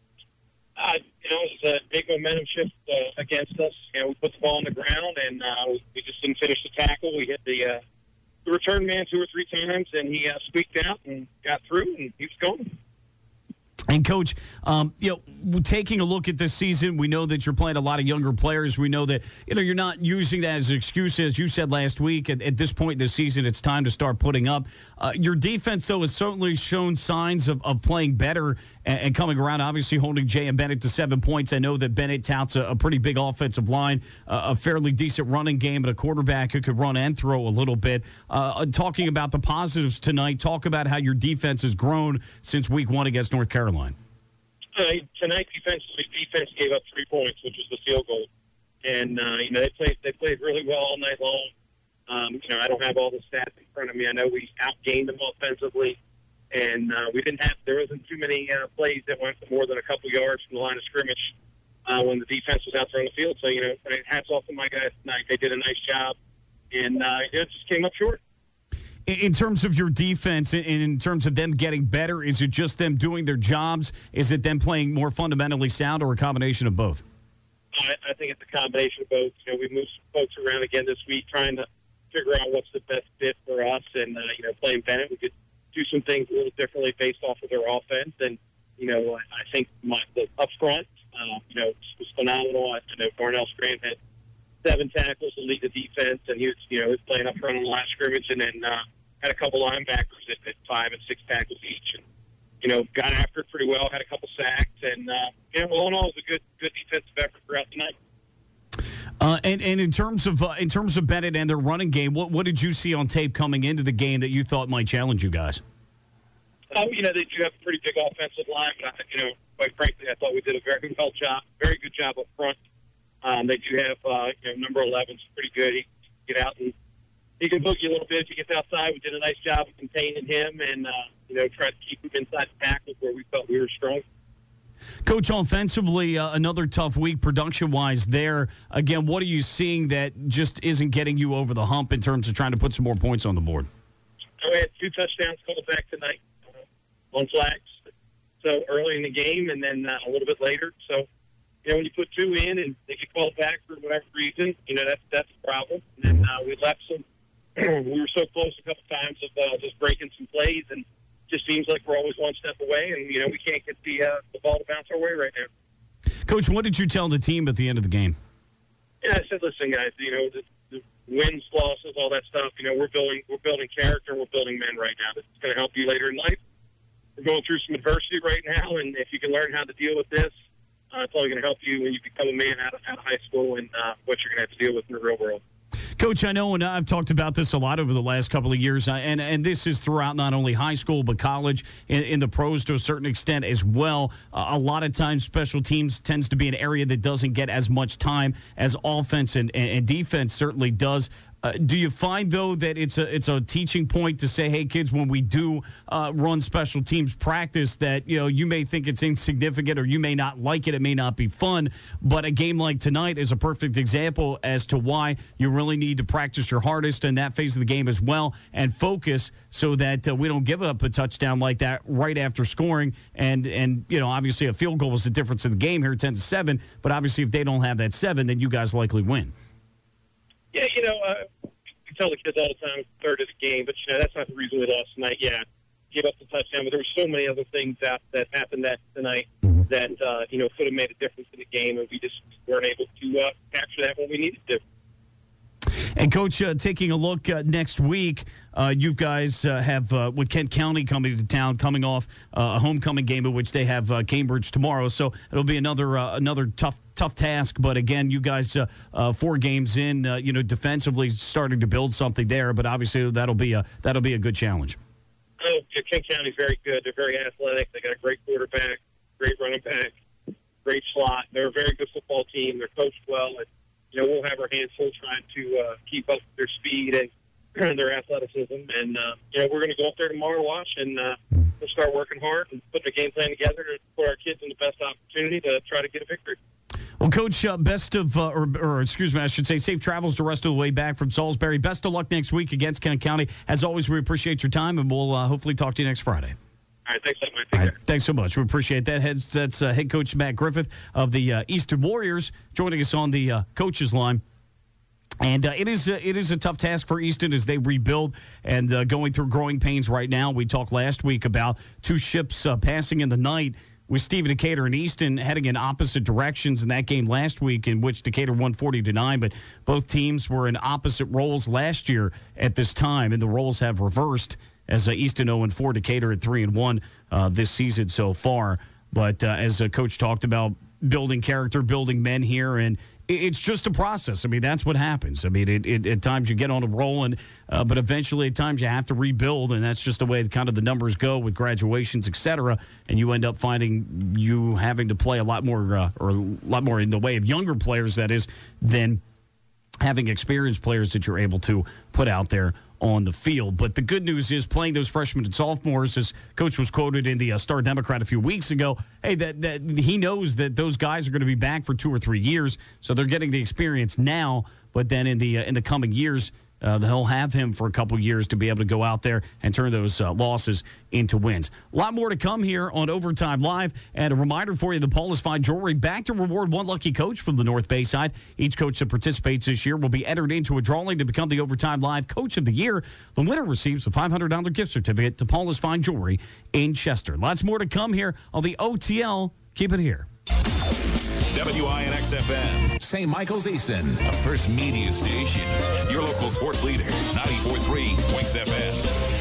Uh, you know, it was a big momentum shift uh, against us. You know, we put the ball on the ground, and uh, we just didn't finish the tackle. We hit the, uh, the return man two or three times, and he uh, squeaked out and got through, and he was going. And, Coach, um, you know, taking a look at this season, we know that you're playing a lot of younger players. We know that, you know, you're not using that as an excuse, as you said last week. At, at this point in the season, it's time to start putting up. Uh, your defense, though, has certainly shown signs of, of playing better and, and coming around, obviously holding J M Bennett to seven points. I know that Bennett touts a, a pretty big offensive line, uh, a fairly decent running game, and a quarterback who could run and throw a little bit. Uh, talking about the positives tonight, talk about how your defense has grown since week one against North Carolina. Uh, tonight, defensively, defense gave up three points, which was the field goal, and uh, you know they played they played really well all night long. Um, you know, I don't have all the stats in front of me. I know we outgained them offensively, and uh, we didn't have there wasn't too many uh, plays that went for more than a couple yards from the line of scrimmage uh, when the defense was out there on the field. So you know, hats off to my guys tonight. They did a nice job, and uh, it just came up short. In terms of your defense, in terms of them getting better, is it just them doing their jobs? Is it them playing more fundamentally sound, or a combination of both? I, I think it's a combination of both. You know, we moved some folks around again this week trying to figure out what's the best fit for us. And, uh, you know, playing Bennett, we could do some things a little differently based off of their offense. And, you know, I, I think my, the up front, uh, you know, was phenomenal. I, I know Darnell Scram had seven tackles to lead the defense, and he was, you know, he was playing up front on the line of scrimmage, and then uh, had a couple linebackers at, at five and six tackles each, and you know, got after it pretty well. Had a couple sacks, and uh, you know, all in all, it was a good, good defensive effort throughout the night. Uh, and and in terms of uh, in terms of Bennett and their running game, what what did you see on tape coming into the game that you thought might challenge you guys? Um, you know, they do have a pretty big offensive line, but I, you know, quite frankly, I thought we did a very well job, very good job up front. Um, they do have uh, you know, number eleven's pretty good. He can get out and he can boogie a little bit if he gets outside. We did a nice job of containing him and, uh, you know, tried to keep him inside the tackles where we felt we were strong. Coach, offensively, uh, another tough week production-wise there. Again, what are you seeing that just isn't getting you over the hump in terms of trying to put some more points on the board? We had two touchdowns called back tonight uh, on flags. So early in the game and then uh, a little bit later. So, you know, when you put two in and they get called back for whatever reason, you know, that's, that's a problem. And then uh, we left some. We were so close a couple times of uh, just breaking some plays, and just seems like we're always one step away, and, you know, we can't get the uh, the ball to bounce our way right now. Coach, what did you tell the team at the end of the game? Yeah, I said, listen, guys, you know, the, the wins, losses, all that stuff, you know, we're building we're building character, we're building men right now. This is going to help you later in life. We're going through some adversity right now, and if you can learn how to deal with this, uh, it's only going to help you when you become a man out of, out of high school and uh, what you're going to have to deal with in the real world. Coach, I know, and I've talked about this a lot over the last couple of years, uh, and, and this is throughout not only high school but college, in, in the pros to a certain extent as well. Uh, a lot of times special teams tends to be an area that doesn't get as much time as offense and, and, and defense certainly does. Uh, do you find, though, that it's a it's a teaching point to say, hey, kids, when we do uh, run special teams practice, that, you know, you may think it's insignificant or you may not like it, it may not be fun, but a game like tonight is a perfect example as to why you really need to practice your hardest in that phase of the game as well and focus so that uh, we don't give up a touchdown like that right after scoring. And, and you know, obviously a field goal is the difference in the game here, ten to seven, but obviously if they don't have that seven, then you guys likely win. Yeah, you know, uh, we tell the kids all the time, third of the game, but, you know, that's not the reason we lost tonight. Yeah, give up the touchdown, but there were so many other things that, that happened that tonight mm-hmm. that, uh, you know, could have made a difference in the game, and we just weren't able to uh, capture that when we needed to. And, Coach, uh, taking a look uh, next week, uh, you guys uh, have, uh, with Kent County coming to town, coming off uh, a homecoming game in which they have uh, Cambridge tomorrow. So it'll be another uh, another tough tough task. But, again, you guys, uh, uh, four games in, uh, you know, defensively starting to build something there. But, obviously, that'll be a, that'll be a good challenge. Oh, yeah, Kent County's very good. They're very athletic. They got a great quarterback, great running back, great slot. They're a very good football team. They're coached well. And, you know, we'll have our hands full trying to uh, keep up with their speed and their athleticism. And, uh, you know, we're going to go up there tomorrow, watch, and uh, we'll start working hard and put the game plan together to put our kids in the best opportunity to try to get a victory. Well, Coach, uh, best of, uh, or, or excuse me, I should say safe travels the rest of the way back from Salisbury. Best of luck next week against Kent County. As always, we appreciate your time, and we'll uh, hopefully talk to you next Friday. All right, thanks, Mike. All right, thanks so much. We appreciate that. Heads, that's uh, head coach Matt Griffith of the uh, Easton Warriors joining us on the uh, coaches line. And uh, it is uh, it is a tough task for Easton as they rebuild and uh, going through growing pains right now. We talked last week about two ships uh, passing in the night with Stephen Decatur and Easton heading in opposite directions in that game last week, in which Decatur won forty to nine. But both teams were in opposite roles last year at this time, and the roles have reversed as uh, Easton oh and four, Decatur at three and one uh, this season so far. But uh, as a coach talked about, building character, building men here, and it's just a process. I mean, that's what happens. I mean, it, it, at times you get on a roll, and uh, but eventually at times you have to rebuild, and that's just the way kind of the numbers go with graduations, et cetera, and you end up finding you having to play a lot more, uh, or a lot more in the way of younger players, that is, than having experienced players that you're able to put out there on the field. But the good news is playing those freshmen and sophomores, as Coach was quoted in the uh, Star Democrat a few weeks ago, hey, that, that he knows that those guys are going to be back for two or three years, so they're getting the experience now, but then in the uh, in the coming years, Uh, they'll have him for a couple years to be able to go out there and turn those uh, losses into wins. A lot more to come here on Overtime Live. And a reminder for you, the Paula's Fine Jewelry back to reward one lucky coach from the North Bay side. Each coach that participates this year will be entered into a drawing to become the Overtime Live Coach of the Year. The winner receives a five hundred dollars gift certificate to Paula's Fine Jewelry in Chester. Lots more to come here on the O T L. Keep it here. W I N X F M, Saint Michael's Easton, a First Media station. Your local sports leader, ninety-four point three Winx F M.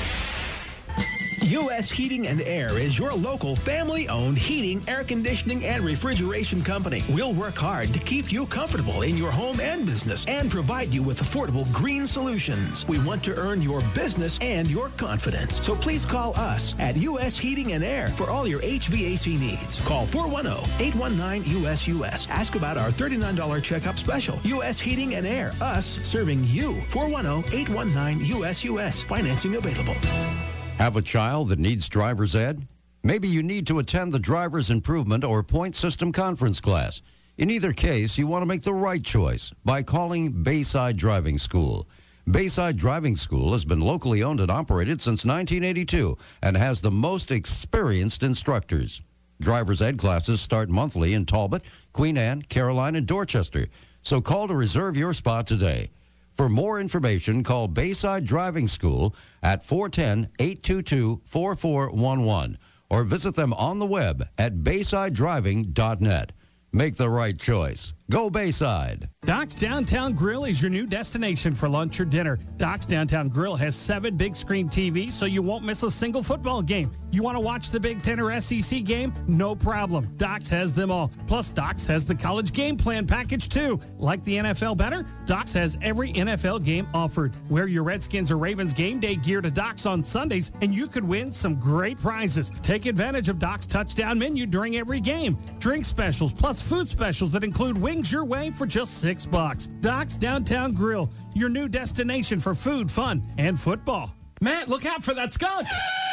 U S Heating and Air is your local family-owned heating, air conditioning, and refrigeration company. We'll work hard to keep you comfortable in your home and business and provide you with affordable green solutions. We want to earn your business and your confidence. So please call us at U S Heating and Air for all your H V A C needs. Call four one zero, eight one nine, U S U S. Ask about our thirty-nine dollars checkup special. U S Heating and Air, us serving you. four one zero, eight one nine, U S U S. Financing available. Have a child that needs driver's ed? Maybe you need to attend the Driver's Improvement or Point System Conference class. In either case, you want to make the right choice by calling Bayside Driving School. Bayside Driving School has been locally owned and operated since nineteen eighty-two and has the most experienced instructors. Driver's ed classes start monthly in Talbot, Queen Anne, Caroline, and Dorchester. So call to reserve your spot today. For more information, call Bayside Driving School at four one zero, eight two two, four four one one or visit them on the web at bayside driving dot net. Make the right choice. Go Bayside. Doc's Downtown Grill is your new destination for lunch or dinner. Doc's Downtown Grill has seven big screen T Vs, so you won't miss a single football game. You want to watch the Big Ten or S E C game? No problem. Doc's has them all. Plus, Doc's has the college game plan package, too. Like the N F L better? Doc's has every N F L game offered. Wear your Redskins or Ravens game day gear to Doc's on Sundays, and you could win some great prizes. Take advantage of Doc's touchdown menu during every game. Drink specials, plus food specials that include wings your way for just six bucks. Doc's Downtown Grill, your new destination for food, fun, and football. Matt, look out for that skunk.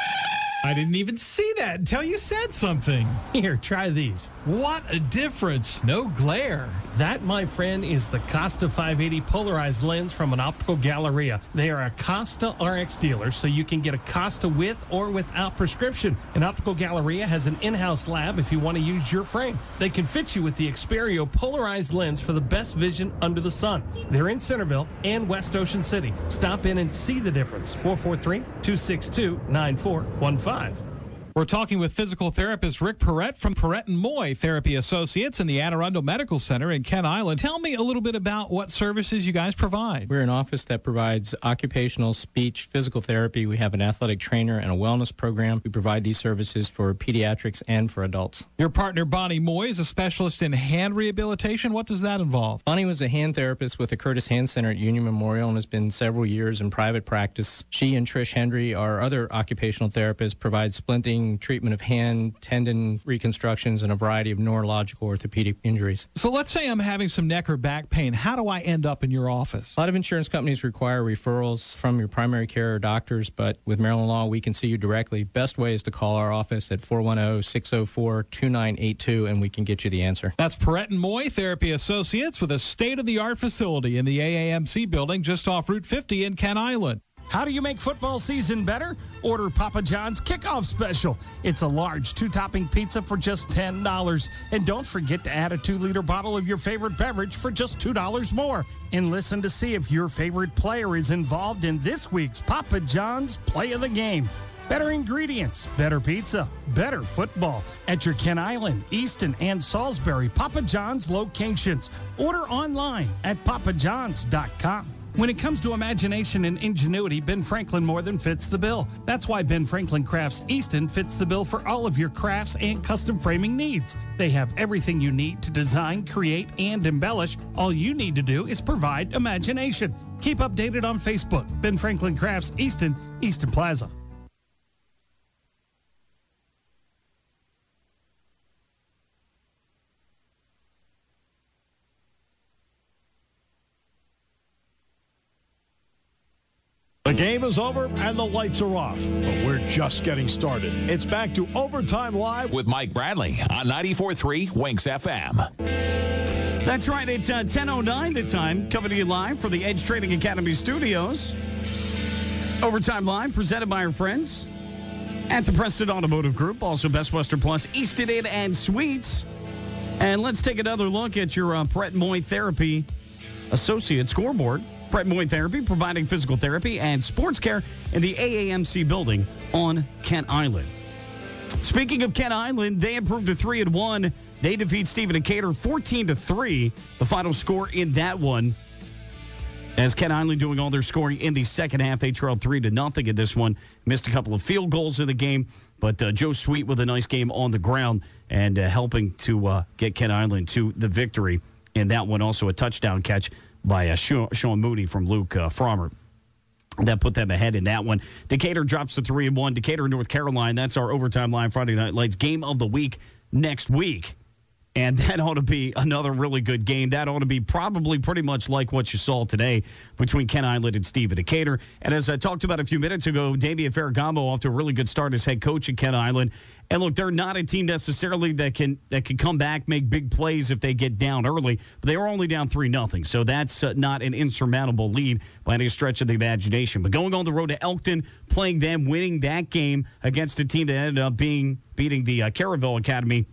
I didn't even see that until you said something. Here, try these. What a difference. No glare. That, my friend, is the Costa five eighty polarized lens from an Optical Galleria. They are a Costa R X dealer, so you can get a Costa with or without prescription. An Optical Galleria has an in-house lab if you want to use your frame. They can fit you with the Xperio polarized lens for the best vision under the sun. They're in Centerville and West Ocean City. Stop in and see the difference. four four three, two six two, nine four one five. We're talking with physical therapist Rick Perrette from Perrette and Moy Therapy Associates in the Anne Arundel Medical Center in Kent Island. Tell me a little bit about what services you guys provide. We're an office that provides occupational, speech, physical therapy. We have an athletic trainer and a wellness program. We provide these services for pediatrics and for adults. Your partner, Bonnie Moy, is a specialist in hand rehabilitation. What does that involve? Bonnie was a hand therapist with the Curtis Hand Center at Union Memorial and has been several years in private practice. She and Trish Hendry, our other occupational therapists, provide splinting, treatment of hand, tendon reconstructions, and a variety of neurological orthopedic injuries. So let's say I'm having some neck or back pain. How do I end up in your office? A lot of insurance companies require referrals from your primary care or doctors, but with Maryland Law, we can see you directly. Best way is to call our office at four one zero, six zero four, two nine eight two, and we can get you the answer. That's Perrette and Moy Therapy Associates with a state-of-the-art facility in the A A M C building just off Route fifty in Kent Island. How do you make football season better? Order Papa John's Kickoff Special. It's a large two-topping pizza for just ten dollars. And don't forget to add a two-liter bottle of your favorite beverage for just two dollars more. And listen to see if your favorite player is involved in this week's Papa John's Play of the Game. Better ingredients, better pizza, better football at your Kent Island, Easton, and Salisbury Papa John's locations. Order online at papa johns dot com. When it comes to imagination and ingenuity, Ben Franklin more than fits the bill. That's why Ben Franklin Crafts Easton fits the bill for all of your crafts and custom framing needs. They have everything you need to design, create, and embellish. All you need to do is provide imagination. Keep updated on Facebook. Ben Franklin Crafts Easton, Easton Plaza. The game is over and the lights are off, but we're just getting started. It's back to Overtime Live with Mike Bradley on ninety-four point three Winks F M. That's right. It's uh, ten oh nine the time, coming to you live from the Edge Trading Academy studios. Overtime Live, presented by our friends at the Preston Automotive Group, also Best Western Plus, Easton Inn and Suites. And let's take another look at your uh, Perrette Moy Therapy Associate scoreboard. Perrette Moy Therapy, providing physical therapy and sports care in the A A M C building on Kent Island. Speaking of Kent Island, they improved to three and one. They defeat Stephen Decatur fourteen to three. The final score in that one, as Kent Island doing all their scoring in the second half, they trailed three to nothing in this one. Missed a couple of field goals in the game, but uh, Joe Sweet with a nice game on the ground and uh, helping to uh, get Kent Island to the victory in that one. Also a touchdown catch by uh, Sean Mooney from Luke uh, Frommer. That put them ahead in that one. Decatur drops to three and one. Decatur, North Carolina. That's our Overtime Live Friday Night Lights game of the week next week. And that ought to be another really good game. That ought to be probably pretty much like what you saw today between Kent Island and Stephen Decatur. And as I talked about a few minutes ago, Damian Ferragamo off to a really good start as head coach at Kent Island. And look, they're not a team necessarily that can that can come back, make big plays if they get down early. But they were only down three nothing, so that's uh, not an insurmountable lead by any stretch of the imagination. But going on the road to Elkton, playing them, winning that game against a team that ended up being beating the uh, Caravelle Academy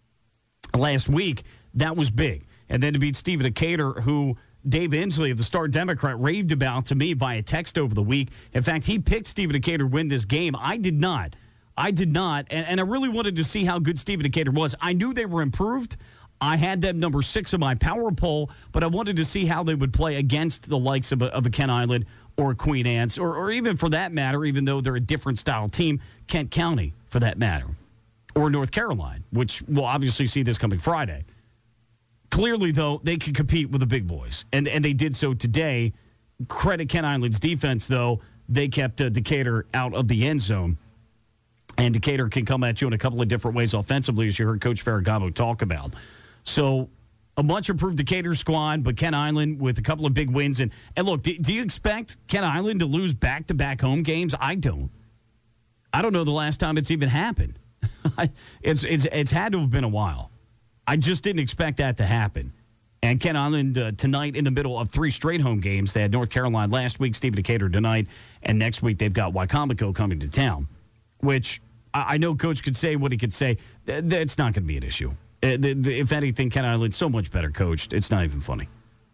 last week, that was big. And then to beat Stephen Decatur, who Dave Inslee of the Star Democrat raved about to me via text over the week. In fact, he picked Stephen Decatur to win this game. I did not. I did not. And, and I really wanted to see how good Stephen Decatur was. I knew they were improved. I had them number six in my power poll, but I wanted to see how they would play against the likes of a, of a Kent Island or Queen Anne's, or, or even for that matter, even though they're a different style team, Kent County for that matter, or North Carolina, which we'll obviously see this coming Friday. Clearly, though, they can compete with the big boys, and, and they did so today. Credit Kent Island's defense, though. They kept uh, Decatur out of the end zone, and Decatur can come at you in a couple of different ways offensively, as you heard Coach Ferragamo talk about. So a much improved Decatur squad, but Kent Island with a couple of big wins. And, and look, do, do you expect Kent Island to lose back-to-back home games? I don't. I don't know the last time it's even happened. it's, it's, it's had to have been a while. I just didn't expect that to happen. And Kent Island uh, tonight in the middle of three straight home games. They had North Carolina last week, Stephen Decatur tonight, and next week they've got Wycomico coming to town, which I, I know Coach could say what he could say. Th- that's not going to be an issue. Uh, the, the, if anything, Kent Island's so much better coached. It's not even funny.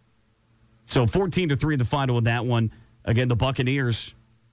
So fourteen to three the final in that one. Again, the Buccaneers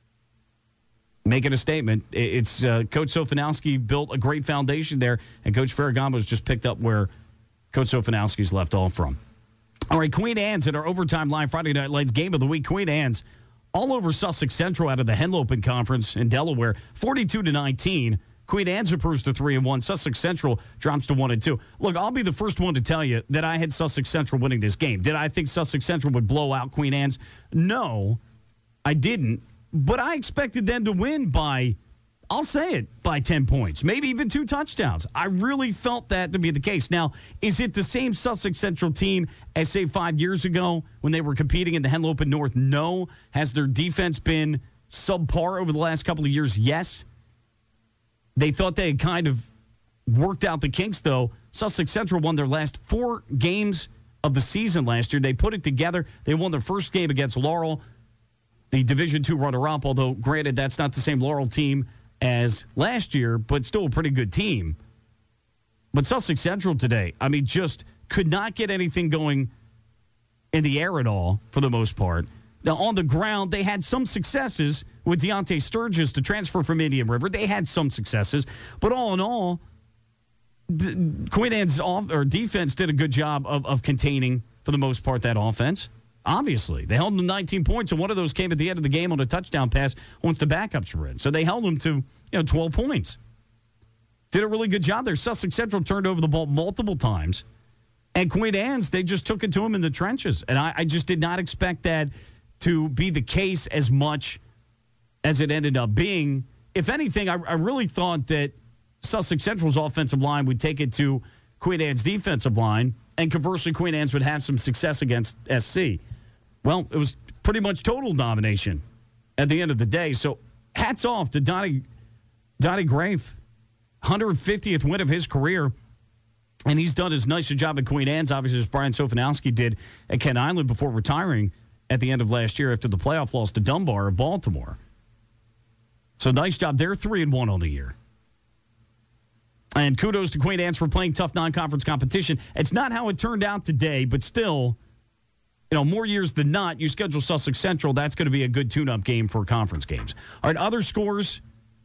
making a statement. It's uh, Coach Sofanowski built a great foundation there, and Coach Ferragamo's just picked up where Coach Sofanowski's left off from. All right, Queen Anne's at our Overtime Live Friday Night Lights game of the week. Queen Anne's all over Sussex Central out of the Henlopen Conference in Delaware, forty-two to nineteen. Queen Anne's improves to three and one. Sussex Central drops to one and two. Look, I'll be the first one to tell you that I had Sussex Central winning this game. Did I think Sussex Central would blow out Queen Anne's? No, I didn't. But I expected them to win by, I'll say it, by ten points, maybe even two touchdowns. I really felt that to be the case. Now, is it the same Sussex Central team as, say, five years ago when they were competing in the Henlopen North? No. Has their defense been subpar over the last couple of years? Yes. They thought they had kind of worked out the kinks, though. Sussex Central won their last four games of the season last year. They put it together. They won their first game against Laurel, the Division two runner-up, although, granted, that's not the same Laurel team as last year, but still a pretty good team. But Sussex Central today, I mean, just could not get anything going in the air at all, for the most part. Now, on the ground, they had some successes with Deontay Sturgis to transfer from Indian River. They had some successes. But all in all, the, Queen Anne's off, or defense did a good job of, of containing, for the most part, that offense. Obviously. They held them to nineteen points, and one of those came at the end of the game on a touchdown pass once the backups were in. So they held them to, you know, twelve points. Did a really good job there. Sussex Central turned over the ball multiple times. And Queen Anne's, they just took it to them in the trenches. And I, I just did not expect that to be the case as much as it ended up being. If anything, I, I really thought that Sussex Central's offensive line would take it to Queen Anne's defensive line, and conversely, Queen Anne's would have some success against S C. Well, it was pretty much total domination at the end of the day. So hats off to Donnie, Donnie Grafe, one hundred fiftieth win of his career. And he's done as nice a job at Queen Anne's, obviously, as Brian Sofanowski did at Kent Island before retiring at the end of last year after the playoff loss to Dunbar of Baltimore. So nice job. They're three and one on the year. And kudos to Queen Anne's for playing tough non-conference competition. It's not how it turned out today, but still, you know, more years than not, you schedule Sussex Central, that's going to be a good tune-up game for conference games. All right, other scores.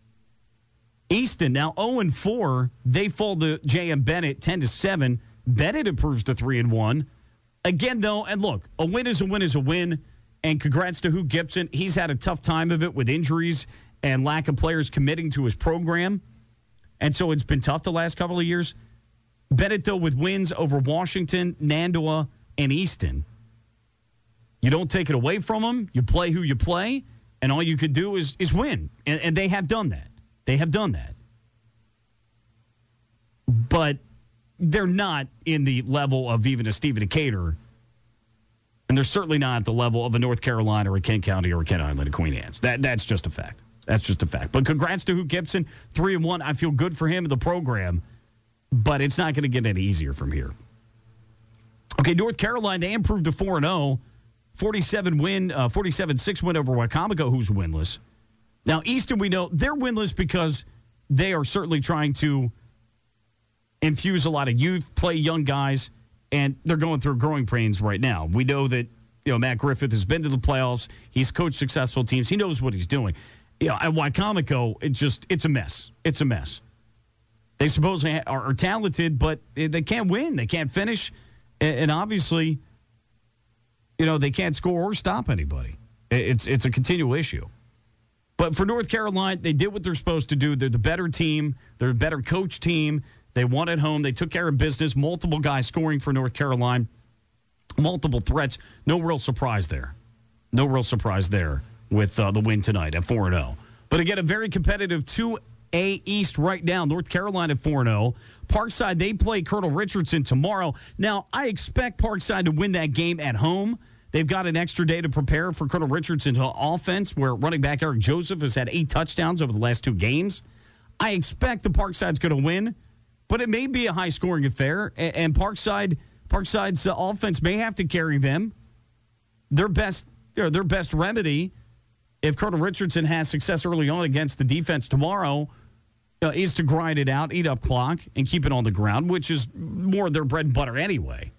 Easton, now oh and four. They fall to J M. Bennett ten to seven. Bennett improves to three and one. Again, though, and look, a win is a win is a win. And congrats to Hugh Gibson. He's had a tough time of it with injuries and lack of players committing to his program. And so it's been tough the last couple of years. Bennett, though, with wins over Washington, Nandua, and Easton. You don't take it away from them. You play who you play, and all you could do is, is win. And, and they have done that. They have done that. But they're not in the level of even a Stephen Decatur. And they're certainly not at the level of a North Carolina or a Kent County or a Kent Island or Queen Anne's. That, that's just a fact. That's just a fact. But congrats to Hugh Gibson, three and one. I feel good for him in the program, but it's not going to get any easier from here. Okay, North Carolina, they improved to four and oh. forty-seven win, uh, forty-seven six win over Wycomico, who's winless. Now, Easton, we know they're winless because they are certainly trying to infuse a lot of youth, play young guys, and they're going through growing pains right now. We know that, you know, Matt Griffith has been to the playoffs. He's coached successful teams. He knows what he's doing. You know, at Wycomico, it just, it's a mess. It's a mess. They supposedly are, are talented, but they can't win. They can't finish. And, and obviously, you know, they can't score or stop anybody. It's, it's a continual issue. But for North Carolina, they did what they're supposed to do. They're the better team. They're a better coach team. They won at home. They took care of business. Multiple guys scoring for North Carolina. Multiple threats. No real surprise there. No real surprise there with uh, the win tonight at four and oh. But again, a very competitive two A East right now. North Carolina four and oh. Parkside, they play Colonel Richardson tomorrow. Now, I expect Parkside to win that game at home. They've got an extra day to prepare for Colonel Richardson's offense, where running back Eric Joseph has had eight touchdowns over the last two games. I expect the Parkside's going to win, but it may be a high-scoring affair, and Parkside Parkside's uh, offense may have to carry them. Their best, you know, their best remedy, if Colonel Richardson has success early on against the defense tomorrow, uh, is to grind it out, eat up clock, and keep it on the ground, which is more their bread and butter anyway.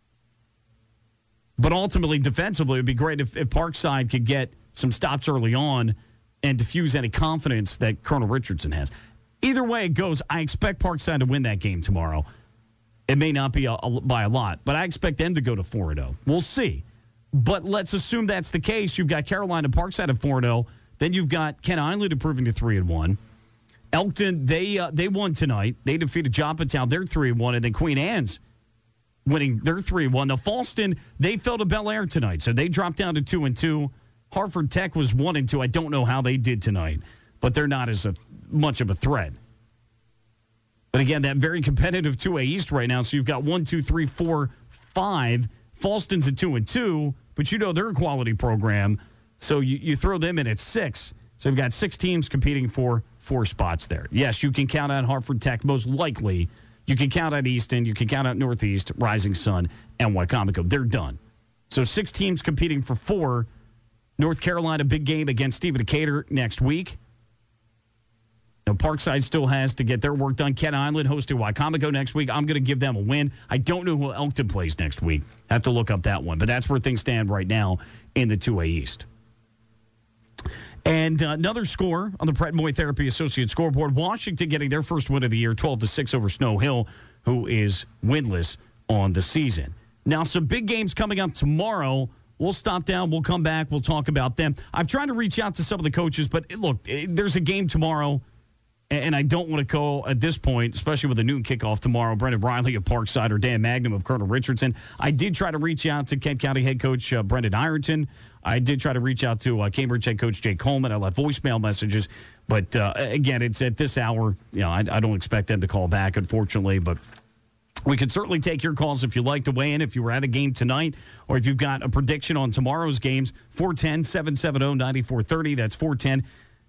But ultimately, defensively, it would be great if, if Parkside could get some stops early on and diffuse any confidence that Colonel Richardson has. Either way it goes, I expect Parkside to win that game tomorrow. It may not be a, a, by a lot, but I expect them to go to four and oh. We'll see. But let's assume that's the case. You've got Carolina Parkside at four and oh. Then you've got Kent Island improving to three and one. Elkton, they uh, they won tonight. They defeated Joppatown. They're three and one. And then Queen Anne's winning. They're three and one. Now, Falston, they fell to Bel Air tonight. So they dropped down to two and two. Hartford Tech was one and two. I don't know how they did tonight, but they're not as a, much of a threat. But again, that very competitive two A East right now. So you've got one, two, three, four, five. Falston's at two and two, but you know they're a quality program. So you, you throw them in at six. So you've got six teams competing for four spots there. Yes, you can count out Hartford Tech most likely. You can count out Easton. You can count out Northeast, Rising Sun, and Wycomico. They're done. So six teams competing for four. North Carolina, big game against Stephen Decatur next week. Now, Parkside still has to get their work done. Kent Island hosting Wycomico next week. I'm going to give them a win. I don't know who Elkton plays next week. I have to look up that one. But that's where things stand right now in the two A East. And uh, another score on the Pratt & Moy Therapy Associates scoreboard. Washington getting their first win of the year, twelve to six over Snow Hill, who is winless on the season. Now, some big games coming up tomorrow. We'll stop down. We'll come back. We'll talk about them. I've tried to reach out to some of the coaches, but look, there's a game tomorrow. And I don't want to go at this point, especially with a noon kickoff tomorrow, Brendan Riley of Parkside or Dan Magnum of Colonel Richardson. I did try to reach out to Kent County head coach uh, Brendan Ironton. I did try to reach out to uh, Cambridge head coach Jay Coleman. I left voicemail messages. But, uh, again, it's at this hour. You know, I, I don't expect them to call back, unfortunately. But we could certainly take your calls if you'd like to weigh in, if you were at a game tonight, or if you've got a prediction on tomorrow's games. four one zero, seven seven zero, nine four three zero. That's four one zero,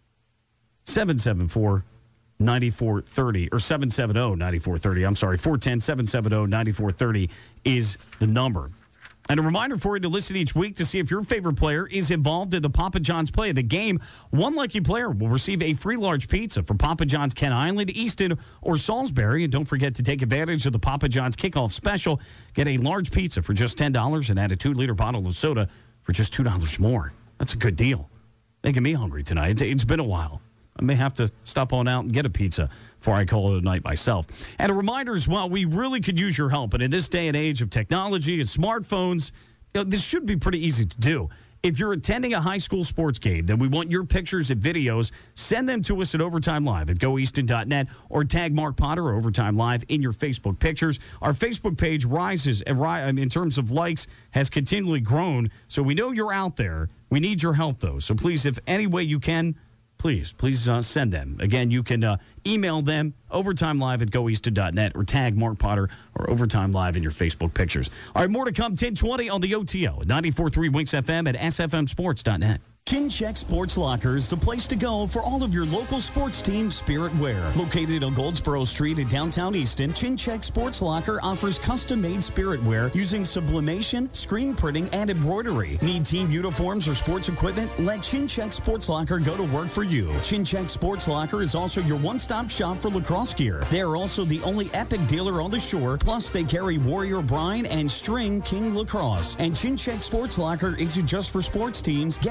seven seven four, nine four three zero or seven seven zero, nine four three zero. I'm sorry, four one zero, seven seven zero, nine four three zero is the number. And a reminder for you to listen each week to see if your favorite player is involved in the Papa John's play of the game. One lucky player will receive a free large pizza from Papa John's Kent Island, Easton, or Salisbury. And don't forget to take advantage of the Papa John's kickoff special. Get a large pizza for just ten dollars and add a two-liter bottle of soda for just two dollars more. That's a good deal. Making me hungry tonight. It's been a while. I may have to stop on out and get a pizza before I call it a night myself. And a reminder as well, we really could use your help. And in this day and age of technology and smartphones, you know, this should be pretty easy to do. If you're attending a high school sports game, then we want your pictures and videos. Send them to us at Overtime Live at go easton dot net or tag Mark Potter or Overtime Live in your Facebook pictures. Our Facebook page rises in terms of likes, has continually grown. So we know you're out there. We need your help, though. So please, if any way you can, Please, please uh, send them. Again, you can uh, email them, overtime live at go easton dot net, or tag Mark Potter or Overtime Live in your Facebook pictures. All right, more to come, ten twenty on the O T L, ninety-four point three Winx F M at s f m sports dot net. Chincheck Sports Locker is the place to go for all of your local sports team spirit wear. Located on Goldsboro Street in downtown Easton, Chincheck Sports Locker offers custom-made spirit wear using sublimation, screen printing, and embroidery. Need team uniforms or sports equipment? Let Chincheck Sports Locker go to work for you. Chincheck Sports Locker is also your one-stop shop for lacrosse gear. They are also the only Epic dealer on the shore, plus they carry Warrior Brine and String King Lacrosse. And Chincheck Sports Locker isn't just for sports teams. Get that team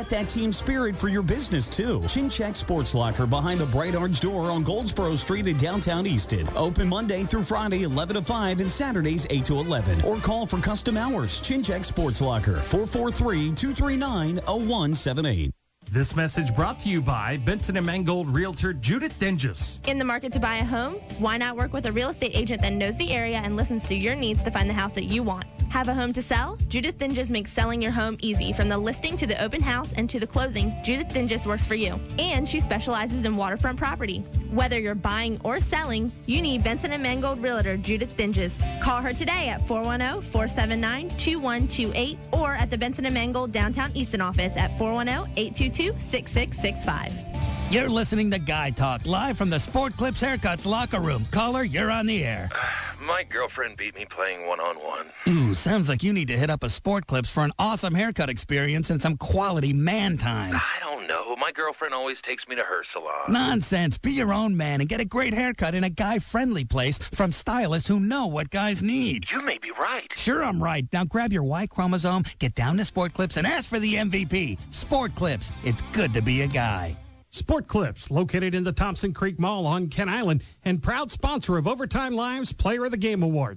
team spirit for your business, too. Chincheck Sports Locker behind the Bright Orange Door on Goldsboro Street in downtown Easton. Open Monday through Friday, eleven to five, and Saturdays, eight to eleven. Or call for custom hours. Chincheck Sports Locker, four four three, two three nine, zero one seven eight. This message brought to you by Benson and Mangold Realtor Judith Dinges. In the market to buy a home? Why not work with a real estate agent that knows the area and listens to your needs to find the house that you want? Have a home to sell? Judith Dinges makes selling your home easy. From the listing to the open house and to the closing, Judith Dinges works for you. And she specializes in waterfront property. Whether you're buying or selling, you need Benson and Mangold Realtor Judith Dinges. Call her today at four one zero, four seven nine, two one two eight or at the Benson and Mangold downtown Easton office at four one zero, eight two two, six six six five. You're listening to Guy Talk, live from the Sport Clips Haircuts locker room. Caller, you're on the air. My girlfriend beat me playing one-on-one. Ooh, sounds like you need to hit up a Sport Clips for an awesome haircut experience and some quality man time. I don't know. My girlfriend always takes me to her salon. Nonsense. Be your own man and get a great haircut in a guy-friendly place from stylists who know what guys need. You may be right. Sure, I'm right. Now grab your Y chromosome, get down to Sport Clips, and ask for the M V P. Sport Clips. It's good to be a guy. Sport Clips, located in the Thompson Creek Mall on Kent Island, and proud sponsor of Overtime Live's Player of the Game Award.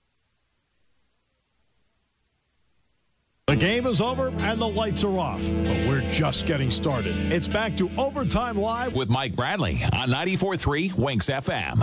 The game is over and the lights are off, but we're just getting started. It's back to Overtime Live with Mike Bradley on ninety-four point three Winks F M.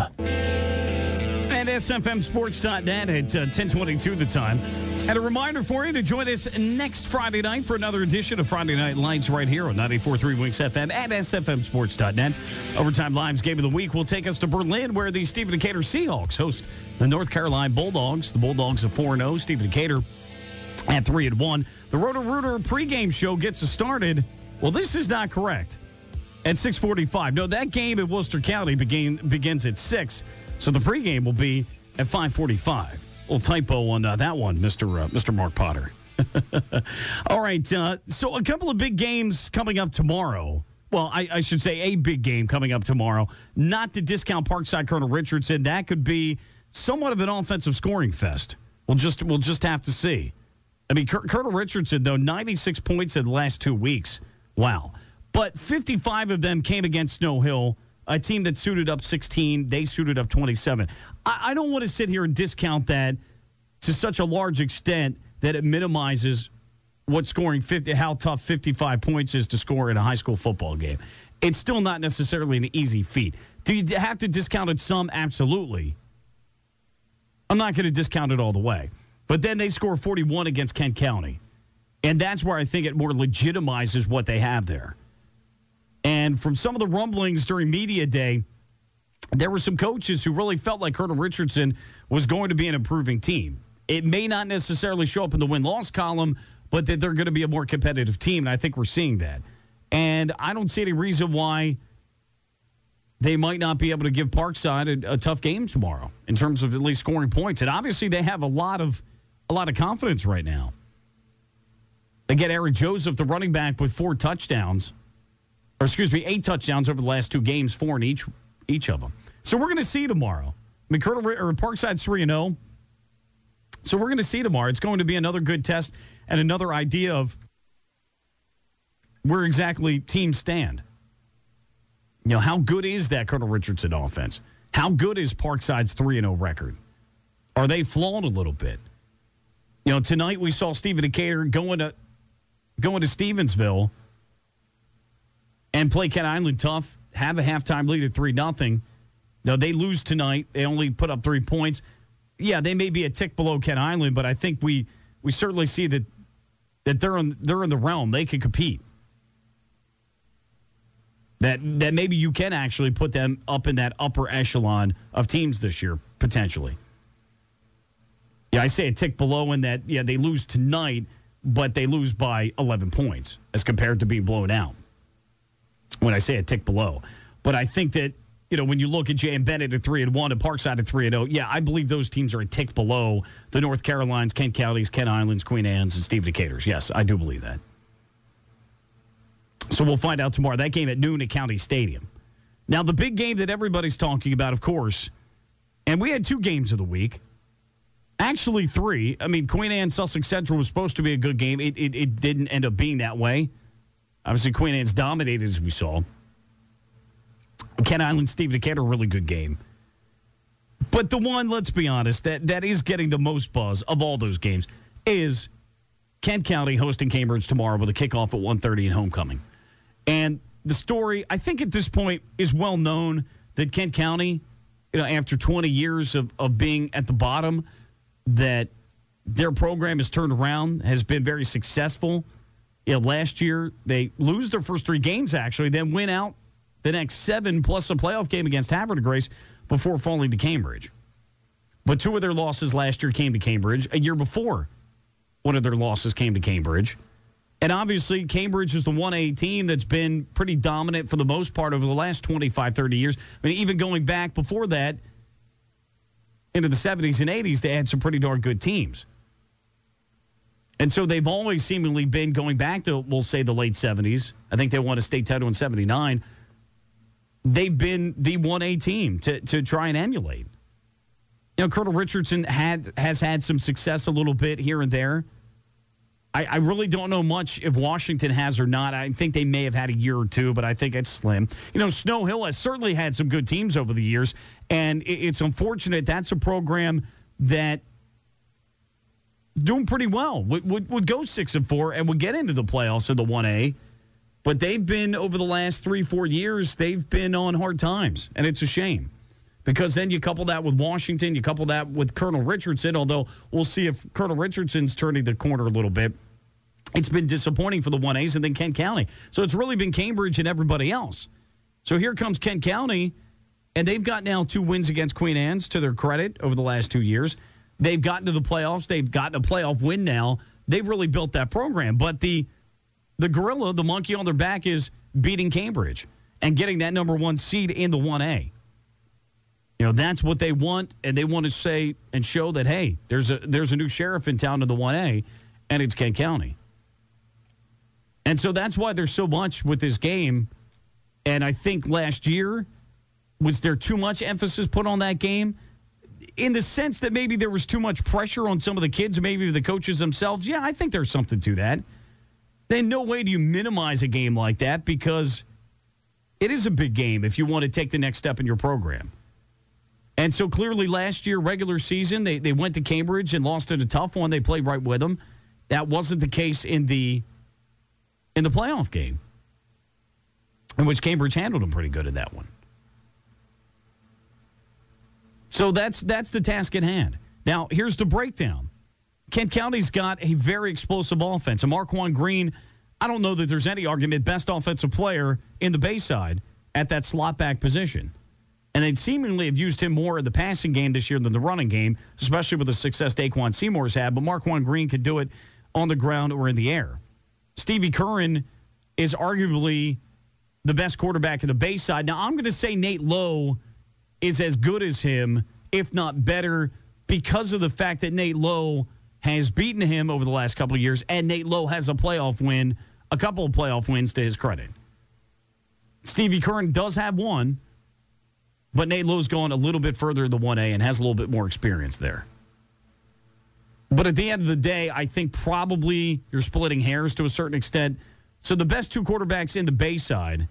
And S F M Sports dot net at uh, ten twenty-two the time. And a reminder for you to join us next Friday night for another edition of Friday Night Lights right here on ninety-four point three Winks F M at S F M Sports dot net. Overtime Live's Game of the Week will take us to Berlin, where the Stephen Decatur Seahawks host the North Carolina Bulldogs. The Bulldogs are four and oh. Stephen Decatur at three and one. The Roto-Rooter pregame show gets us started. Well, this is not correct. At six forty-five. No, that game at Worcester County begin, begins at six. So the pregame will be at five forty-five. A little typo on uh, that one, Mister Uh, Mister Mark Potter. All right, uh, so a couple of big games coming up tomorrow. Well, I, I should say a big game coming up tomorrow. Not to discount Parkside Colonel Richardson. That could be somewhat of an offensive scoring fest. We'll just we'll just have to see. I mean, Colonel Richardson, though, ninety-six points in the last two weeks. Wow. But fifty-five of them came against Snow Hill, a team that suited up sixteen. They suited up twenty-seven. I, I don't want to sit here and discount that to such a large extent that it minimizes what scoring fifty, how tough fifty-five points is to score in a high school football game. It's still not necessarily an easy feat. Do you have to discount it some? Absolutely. I'm not going to discount it all the way. But then they score forty-one against Kent County. And that's where I think it more legitimizes what they have there. And from some of the rumblings during media day, there were some coaches who really felt like Colonel Richardson was going to be an improving team. It may not necessarily show up in the win-loss column, but that they're going to be a more competitive team, and I think we're seeing that. And I don't see any reason why they might not be able to give Parkside a, a tough game tomorrow in terms of at least scoring points. And obviously they have a lot of a lot of confidence right now. They get Eric Joseph, the running back, with four touchdowns. Or excuse me, eight touchdowns over the last two games, four in each each of them. So we're going to see tomorrow. I mean, Colonel, or Parkside's three and oh. So we're going to see tomorrow. It's going to be another good test and another idea of where exactly teams stand. You know, how good is that Colonel Richardson offense? How good is Parkside's three and oh record? Are they flawed a little bit? You know, tonight we saw Stephen Decatur going to going to Stevensville and play Kent Island tough, have a halftime lead at three nothing. Now, they lose tonight. They only put up three points. Yeah, they may be a tick below Kent Island, but I think we we certainly see that that they're in they're in the realm. They can compete. That that maybe you can actually put them up in that upper echelon of teams this year, potentially. Yeah, I say a tick below in that, yeah, they lose tonight, but they lose by eleven points as compared to being blown out. When I say a tick below. But I think that, you know, when you look at J M Bennett at three and one and Parkside at three and oh, yeah, I believe those teams are a tick below the North Carolines, Kent Counties, Kent Islands, Queen Anne's, and Steve Decaturs. Yes, I do believe that. So we'll find out tomorrow. That game at noon at County Stadium. Now, the big game that everybody's talking about, of course, and we had two games of the week. Actually, three. I mean, Queen Anne, Sussex Central was supposed to be a good game. It, it, it didn't end up being that way. Obviously, Queen Anne's dominated, as we saw. Kent Island, Steve Decatur, really good game. But the one, let's be honest, that, that is getting the most buzz of all those games is Kent County hosting Cambridge tomorrow with a kickoff at one thirty and homecoming. And the story, I think at this point, is well known that Kent County, you know, after twenty years of, of being at the bottom, that their program has turned around, has been very successful. You know, last year, they lose their first three games, actually, then win out the next seven, plus a playoff game against Havre de Grace before falling to Cambridge. But two of their losses last year came to Cambridge. A year before, one of their losses came to Cambridge. And obviously, Cambridge is the one A team that's been pretty dominant for the most part over the last twenty-five, thirty years. I mean, even going back before that, into the seventies and eighties, they had some pretty darn good teams. And so they've always seemingly been going back to, we'll say, the late seventies. I think they won a state title in seventy-nine. They've been the one A team to, to try and emulate. You know, Colonel Richardson had has had some success a little bit here and there. I, I really don't know much if Washington has or not. I think they may have had a year or two, but I think it's slim. You know, Snow Hill has certainly had some good teams over the years, and it, it's unfortunate that's a program that doing pretty well, would, would, would go six and four and would get into the playoffs in the one A. But they've been, over the last three, four years, they've been on hard times, and it's a shame. Because then you couple that with Washington, you couple that with Colonel Richardson, although we'll see if Colonel Richardson's turning the corner a little bit. It's been disappointing for the one A's and then Kent County. So it's really been Cambridge and everybody else. So here comes Kent County, and they've got now two wins against Queen Anne's to their credit over the last two years. They've gotten to the playoffs. They've gotten a playoff win now. They've really built that program. But the the gorilla, the monkey on their back, is beating Cambridge and getting that number one seed in the one A. You know, that's what they want, and they want to say and show that, hey, there's a there's a new sheriff in town in the one A, and it's Kent County. And so that's why there's so much with this game. And I think last year, was there too much emphasis put on that game? In the sense that maybe there was too much pressure on some of the kids, maybe the coaches themselves. Yeah, I think there's something to that. Then no way do you minimize a game like that, because it is a big game if you want to take the next step in your program. And so clearly last year, regular season, they, they went to Cambridge and lost it a tough one. They played right with them. That wasn't the case in the in the playoff game, in which Cambridge handled them pretty good in that one. So that's that's the task at hand. Now, here's the breakdown. Kent County's got a very explosive offense. And Marquand Green, I don't know that there's any argument, best offensive player in the Bayside at that slot back position. And they seemingly have used him more in the passing game this year than the running game, especially with the success Daquan Seymour's had. But Marquand Green could do it on the ground or in the air. Stevie Curran is arguably the best quarterback in the Bayside. Now, I'm going to say Nate Lowe is as good as him, if not better, because of the fact that Nate Lowe has beaten him over the last couple of years, and Nate Lowe has a playoff win, a couple of playoff wins to his credit. Stevie Curran does have one, but Nate Lowe's going a little bit further in the one A and has a little bit more experience there. But at the end of the day, I think probably you're splitting hairs to a certain extent. So the best two quarterbacks in the Bayside,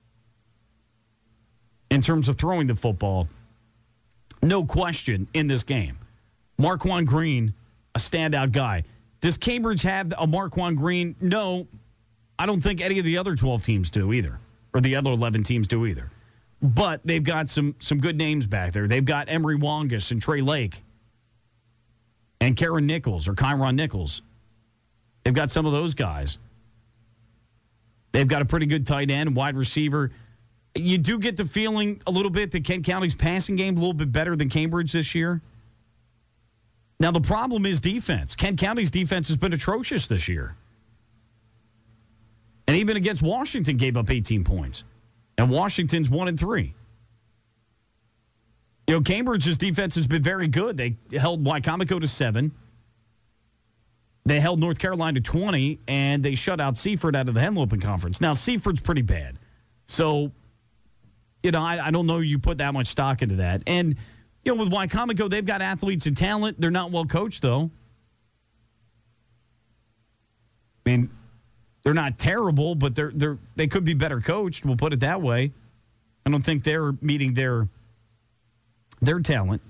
in terms of throwing the football, no question in this game. Marquand Green, a standout guy. Does Cambridge have a Marquand Green? No, I don't think any of the other twelve teams do either, or the other eleven teams do either. But they've got some some good names back there. They've got Emery Wongus and Trey Lake and Karen Nichols or Kyron Nichols. They've got some of those guys. They've got a pretty good tight end, wide receiver. You do get the feeling a little bit that Kent County's passing game a little bit better than Cambridge this year. Now, the problem is defense. Kent County's defense has been atrocious this year. And even against Washington gave up eighteen points. And Washington's one and three. You know, Cambridge's defense has been very good. They held Wycomico to seven. They held North Carolina to twenty, and they shut out Seaford out of the Henlopen Conference. Now, Seaford's pretty bad. So, you know, I, I don't know you put that much stock into that. And, you know, with Wycomico, they've got athletes and talent. They're not well coached, though. I mean, They're not terrible, but they're they're they could be better coached. We'll put it that way. I don't think they're meeting their their talent.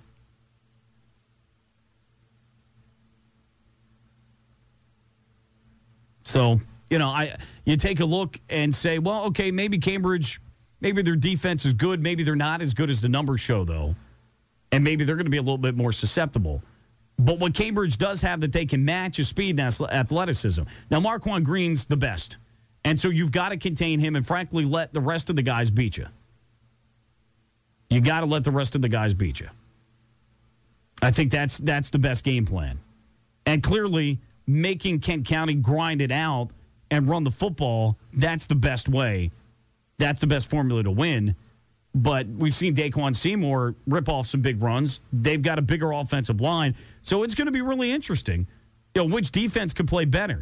So, you know, I you take a look and say, well, okay, maybe Cambridge, maybe their defense is good. Maybe they're not as good as the numbers show, though. And maybe they're going to be a little bit more susceptible. But what Cambridge does have that they can match is speed and athleticism. Now, Marquand Green's the best. And so you've got to contain him and, frankly, let the rest of the guys beat you. You got to let the rest of the guys beat you. I think that's that's the best game plan. And clearly, making Kent County grind it out and run the football, that's the best way. That's the best formula to win. But we've seen Daquan Seymour rip off some big runs. They've got a bigger offensive line. So it's going to be really interesting, you know, which defense could play better.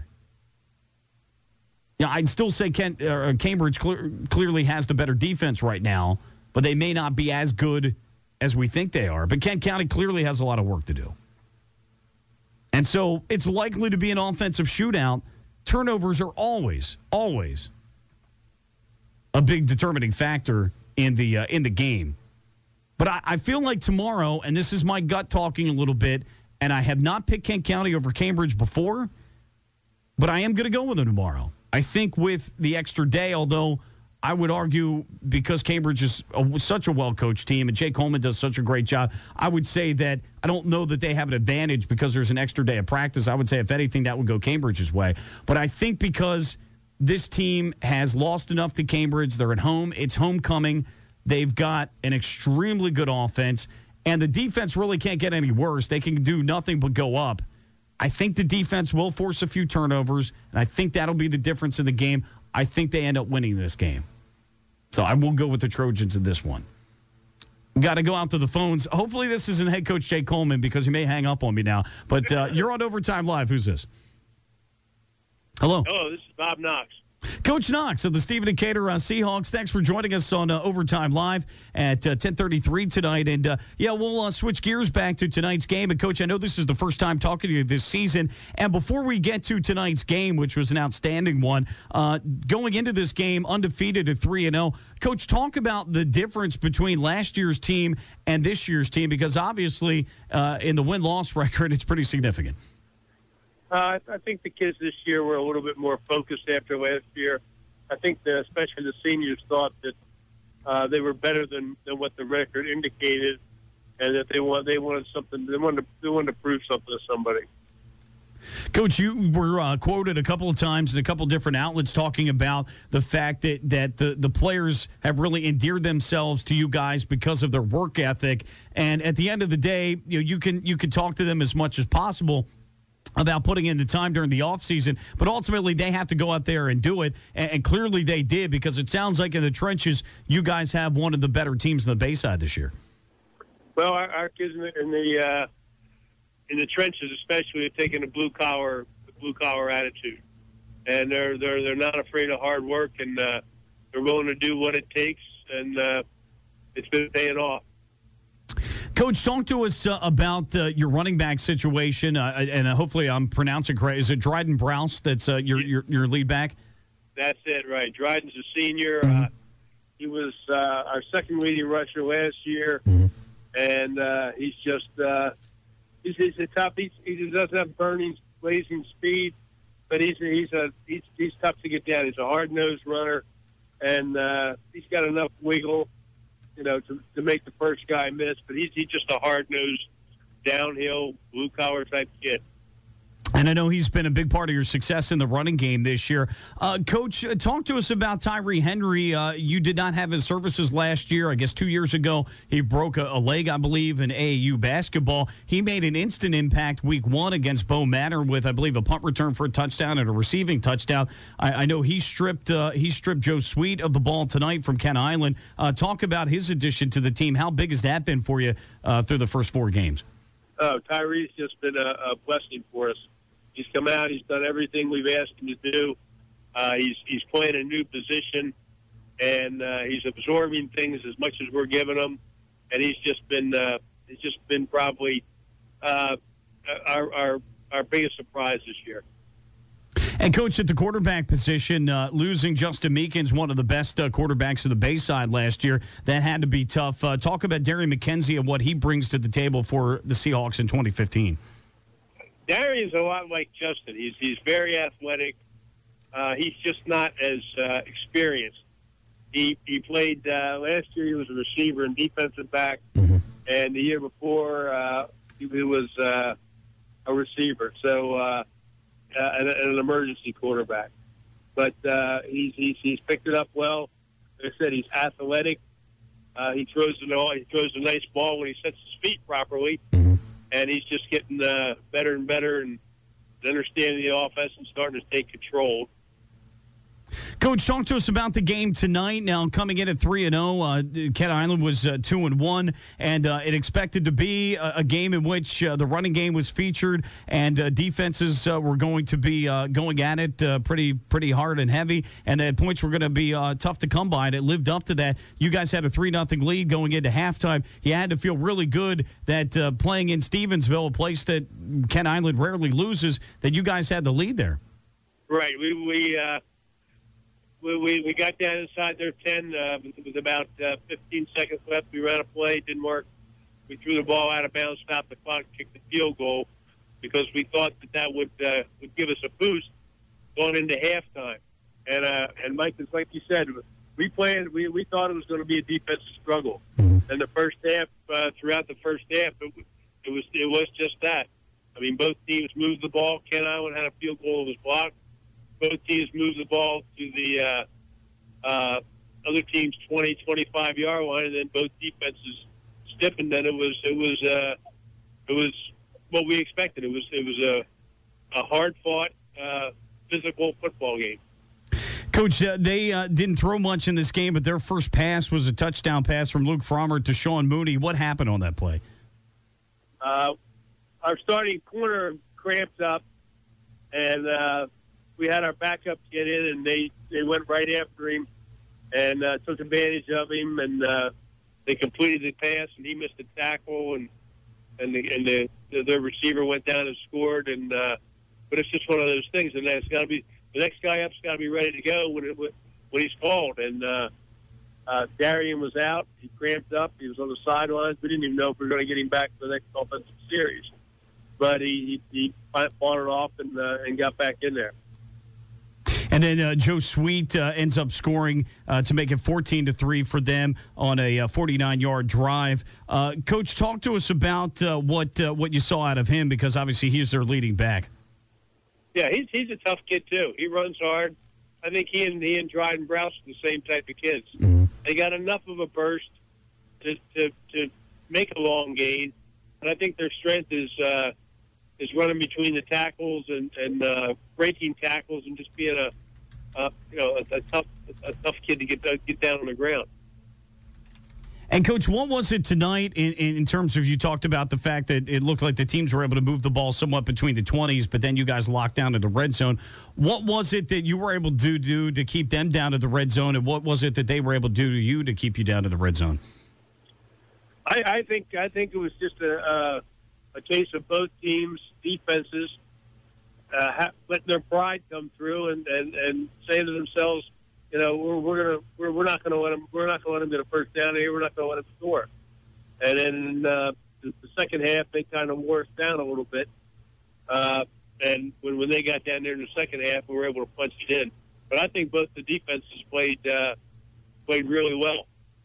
Yeah, I'd still say Kent, uh, Cambridge clear, clearly has the better defense right now, but they may not be as good as we think they are. But Kent County clearly has a lot of work to do. And so it's likely to be an offensive shootout. Turnovers are always, always a big determining factor in the uh, in the game. But I, I feel like tomorrow, and this is my gut talking a little bit, and I have not picked Kent County over Cambridge before, but I am going to go with them tomorrow. I think with the extra day, although I would argue because Cambridge is a, such a well-coached team and Jay Coleman does such a great job, I would say that I don't know that they have an advantage because there's an extra day of practice. I would say, if anything, that would go Cambridge's way. But I think because this team has lost enough to Cambridge, they're at home, it's homecoming, they've got an extremely good offense, and the defense really can't get any worse. They can do nothing but go up. I think the defense will force a few turnovers, and I think that'll be the difference in the game. I think they end up winning this game. So I will go with the Trojans in this one. Got to go out to the phones. Hopefully this isn't head coach Jay Coleman because he may hang up on me now. But uh, you're on Overtime Live. Who's this? Hello. Hello, this is Bob Knox. Coach Knox of the Stephen Decatur uh, Seahawks. Thanks for joining us on uh, Overtime Live at uh, ten thirty-three tonight. And, uh, yeah, we'll uh, switch gears back to tonight's game. And, Coach, I know this is the first time talking to you this season. And before we get to tonight's game, which was an outstanding one, uh, going into this game undefeated at three and oh, Coach, talk about the difference between last year's team and this year's team because, obviously, uh, in the win-loss record, it's pretty significant. Uh, I think the kids this year were a little bit more focused after last year. I think that especially the seniors thought that uh, they were better than, than what the record indicated, and that they want they wanted something. They wanted to, they wanted to prove something to somebody. Coach, you were uh, quoted a couple of times in a couple of different outlets talking about the fact that, that the, the players have really endeared themselves to you guys because of their work ethic. And at the end of the day, you know, you can you can talk to them as much as possible about putting in the time during the offseason, but ultimately they have to go out there and do it, and, and clearly they did because it sounds like in the trenches you guys have one of the better teams in the Bayside this year. Well, our, our kids in the in the, uh, in the trenches, especially, are taking a blue collar blue collar attitude, and they're they're they're not afraid of hard work, and uh, they're willing to do what it takes, and uh, it's been paying off. Coach, talk to us uh, about uh, your running back situation, uh, and uh, hopefully I'm pronouncing it correct. Is it Dryden Browse that's uh, your, your your lead back? That's it, right. Dryden's a senior. Mm-hmm. Uh, he was uh, our second leading rusher last year, mm-hmm. and uh, he's just uh, he's, he's a tough. He's, he doesn't have burning, blazing speed, but he's a, he's a he's he's tough to get down. He's a hard nosed runner, and uh, he's got enough wiggle, you know, to, to make the first guy miss, but he's, he's just a hard-nosed, downhill, blue-collar type kid. And I know he's been a big part of your success in the running game this year. Uh, Coach, uh, talk to us about Tyree Henry. Uh, you did not have his services last year. I guess two years ago he broke a, a leg, I believe, in A A U basketball. He made an instant impact week one against Bow Manor with, I believe, a punt return for a touchdown and a receiving touchdown. I, I know he stripped uh, he stripped Joe Sweet of the ball tonight from Kent Island. Uh, talk about his addition to the team. How big has that been for you uh, through the first four games? Oh, Tyree's just been a, a blessing for us. He's come out. He's done everything we've asked him to do. Uh, he's he's playing a new position, and uh, he's absorbing things as much as we're giving him. And he's just been uh, he's just been probably uh, our, our our biggest surprise this year. And, Coach, at the quarterback position, uh, losing Justin Meekins, one of the best uh, quarterbacks of the Bayside last year, that had to be tough. Uh, talk about Darian McKenzie and what he brings to the table for the Seahawks in twenty fifteen. Darian's a lot like Justin. He's he's very athletic. Uh, he's just not as uh, experienced. He he played uh, last year. He was a receiver and defensive back, mm-hmm. and the year before uh, he, he was uh, a receiver. So uh, uh, an, an emergency quarterback. But uh, he's, he's he's picked it up well. Like I said, he's athletic. Uh, he throws the he throws a nice ball when he sets his feet properly, mm-hmm. and he's just getting uh, better and better and understanding the offense and starting to take control. Coach, talk to us about the game tonight. Now, coming in at three and zero, uh, Kent Island was uh, two and one, and uh, it expected to be a, a game in which uh, the running game was featured, and uh, defenses uh, were going to be uh, going at it uh, pretty pretty hard and heavy, and that points were going to be uh, tough to come by. And it lived up to that. You guys had a three nothing lead going into halftime. You had to feel really good that uh, playing in Stevensville, a place that Kent Island rarely loses, that you guys had the lead there. Right. We we. Uh... We, we we got down inside their ten. Uh, it was about uh, fifteen seconds left. We ran a play, didn't work. We threw the ball out of bounds, stopped the clock, kicked the field goal because we thought that that would uh, would give us a boost going into halftime. And uh, and Mike, it's like you said, we planned. We we thought it was going to be a defensive struggle. Mm-hmm. And the first half, uh, throughout the first half, it, it was it was just that. I mean, both teams moved the ball. Kent Island had a field goal that was blocked. Both teams moved the ball to the uh, uh, other team's twenty, twenty-five-yard line, and then both defenses stiffened. And it was it was uh, it was what we expected. It was it was a a hard-fought, uh, physical football game. Coach, uh, they uh, didn't throw much in this game, but their first pass was a touchdown pass from Luke Frommer to Sean Mooney. What happened on that play? Uh, our starting corner cramped up, and uh, we had our backup get in, and they, they went right after him and uh, took advantage of him, and uh, they completed the pass, and he missed a tackle, and and the and the, the, the receiver went down and scored. And uh, but it's just one of those things, and that's got to be the next guy up's got to be ready to go when it when he's called. And uh, uh, Darian was out; he cramped up. He was on the sidelines. We didn't even know if we were going to get him back for the next offensive series, but he he, he fought it off and uh, and got back in there. And then uh, Joe Sweet uh, ends up scoring uh, to make it fourteen to three for them on a forty-nine-yard drive. Uh, Coach, talk to us about uh, what uh, what you saw out of him, because obviously he's their leading back. Yeah, he's he's a tough kid too. He runs hard. I think he and he and Dryden Browse are the same type of kids. Mm-hmm. They got enough of a burst to to, to make a long gain, and I think their strength is uh, is running between the tackles and and uh, breaking tackles and just being a uh, you know a, a tough a tough kid to get get down on the ground. And, Coach, what was it tonight in, in terms of, you talked about the fact that it looked like the teams were able to move the ball somewhat between the twenties, but then you guys locked down to the red zone. What was it that you were able to do to keep them down to the red zone, and what was it that they were able to do to you to keep you down to the red zone? I, I think I think it was just a, a, a case of both teams' defenses uh, ha- letting their pride come through and, and, and saying to themselves, you know, we're, we're gonna we're, we're not gonna let them we're not gonna let them get a first down here. We're not gonna let them score. And then uh, the, the second half, they kind of wore us down a little bit. Uh, and when when they got down there in the second half, we were able to punch it in. But I think both the defenses played uh, played really well.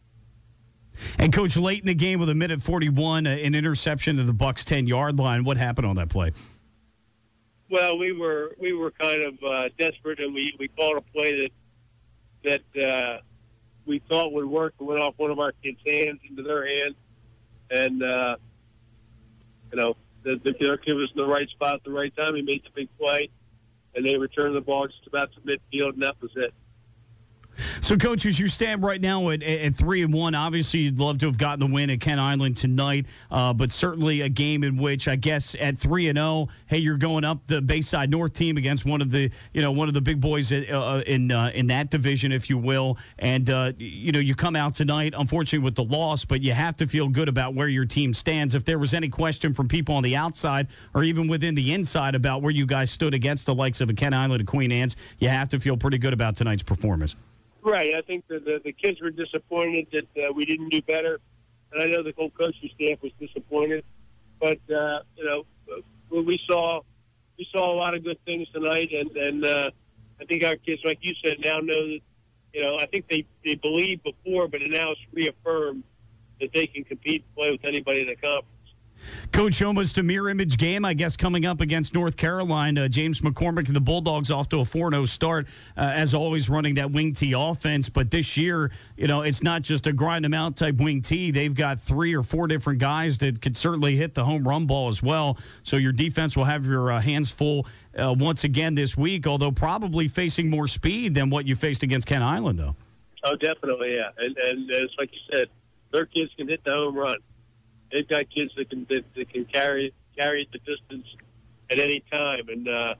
And, Coach, late in the game with a minute forty-one, uh, an interception to the Bucs ten-yard line. What happened on that play? Well, we were we were kind of uh, desperate, and we, we called a play that. that uh, we thought would work. It went off one of our kids' hands into their hand. And, uh, you know, the, the kid was in the right spot at the right time. He made the big play, and they returned the ball just about to midfield, and that was it. So, Coach, as you stand right now at, at three and one, obviously you'd love to have gotten the win at Kent Island tonight, uh, but certainly a game in which I guess at three and zero, hey, you're going up the Bayside North team against one of the you know one of the big boys uh, in uh, in that division, if you will, and uh, you know you come out tonight, unfortunately with the loss, but you have to feel good about where your team stands. If there was any question from people on the outside or even within the inside about where you guys stood against the likes of a Kent Island and Queen Anne's, you have to feel pretty good about tonight's performance. Right. I think the, the, the kids were disappointed that uh, we didn't do better. And I know the whole coaching staff was disappointed. But, uh, you know, we saw we saw a lot of good things tonight. And, and uh, I think our kids, like you said, now know that, you know, I think they, they believed before, but now it's reaffirmed that they can compete and play with anybody in the conference. Coach, almost a mirror image game, I guess, coming up against North Carolina. Uh, James McCormick and the Bulldogs off to a four and oh start, uh, as always, running that wing tee offense. But this year, you know, it's not just a grind them out type wing tee. They've got three or four different guys that could certainly hit the home run ball as well. So your defense will have your uh, hands full uh, once again this week, although probably facing more speed than what you faced against Kent Island, though. Oh, definitely, yeah. And, and it's like you said, their kids can hit the home run. They've got kids that can that, that can carry carry the distance at any time, and uh,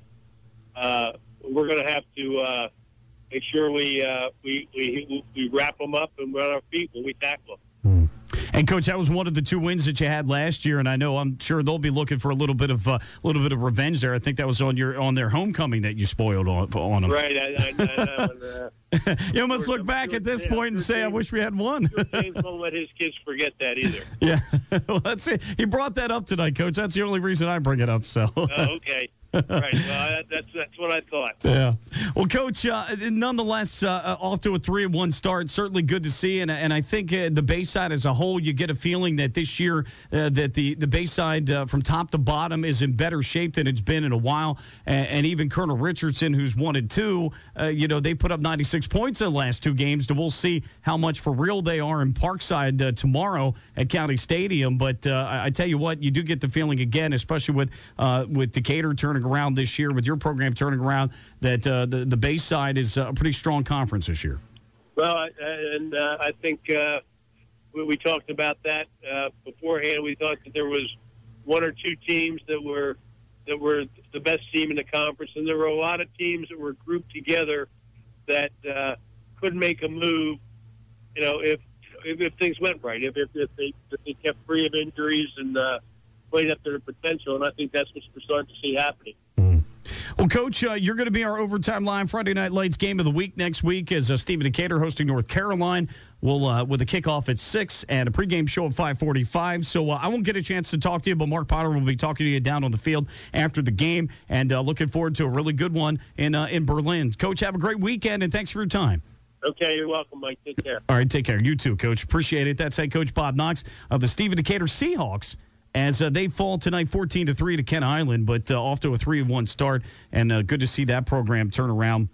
uh, we're going to have to uh, make sure we, uh, we we we wrap them up and run our feet when we tackle them. And Coach, that was one of the two wins that you had last year, and I know I'm sure they'll be looking for a little bit of a uh, little bit of revenge there. I think that was on your on their homecoming that you spoiled on, on them. Right. I, I, I know. And, uh, you must look back at this point and say, "I wish we had won." James won't let his kids forget that either. Yeah, well, that's it. He brought that up tonight, Coach. That's the only reason I bring it up. So. Oh, okay. Right. Well, that, that's that's what I thought. Yeah. Well, Coach, uh, nonetheless, uh, off to a three and one start. Certainly good to see, and and I think uh, the Bayside as a whole, you get a feeling that this year uh, that the the Bayside uh, from top to bottom is in better shape than it's been in a while. And, and even Colonel Richardson, who's one and two, uh, you know, they put up ninety-six points in the last two games. And we'll see how much for real they are in Parkside uh, tomorrow at County Stadium. But uh, I, I tell you what, you do get the feeling again, especially with uh, with Decatur turning around this year, with your program turning around, that uh, the, the Bayside is a pretty strong conference this year. Well, I, and uh, I think uh, we, we talked about that uh, beforehand. We thought that there was one or two teams that were that were the best team in the conference, and there were a lot of teams that were grouped together that uh, couldn't make a move, you know, if if, if things went right, if, if, if, they, if they kept free of injuries and uh, played up to their potential, and I think that's what we're starting to see happening. Well, Coach, uh, you're going to be our Overtime Live Friday Night Lights game of the week next week as uh, Stephen Decatur hosting North Carolina. We'll uh, with a kickoff at six and a pregame show at five forty-five. So uh, I won't get a chance to talk to you, but Mark Potter will be talking to you down on the field after the game, and uh, looking forward to a really good one in uh, in Berlin. Coach, have a great weekend, and thanks for your time. Okay, you're welcome, Mike. Take care. All right, take care. You too, Coach. Appreciate it. That's head coach Bob Knox of the Stephen Decatur Seahawks, as uh, they fall tonight fourteen to three to Kent Island, but uh, off to a three and one start, and uh, good to see that program turn around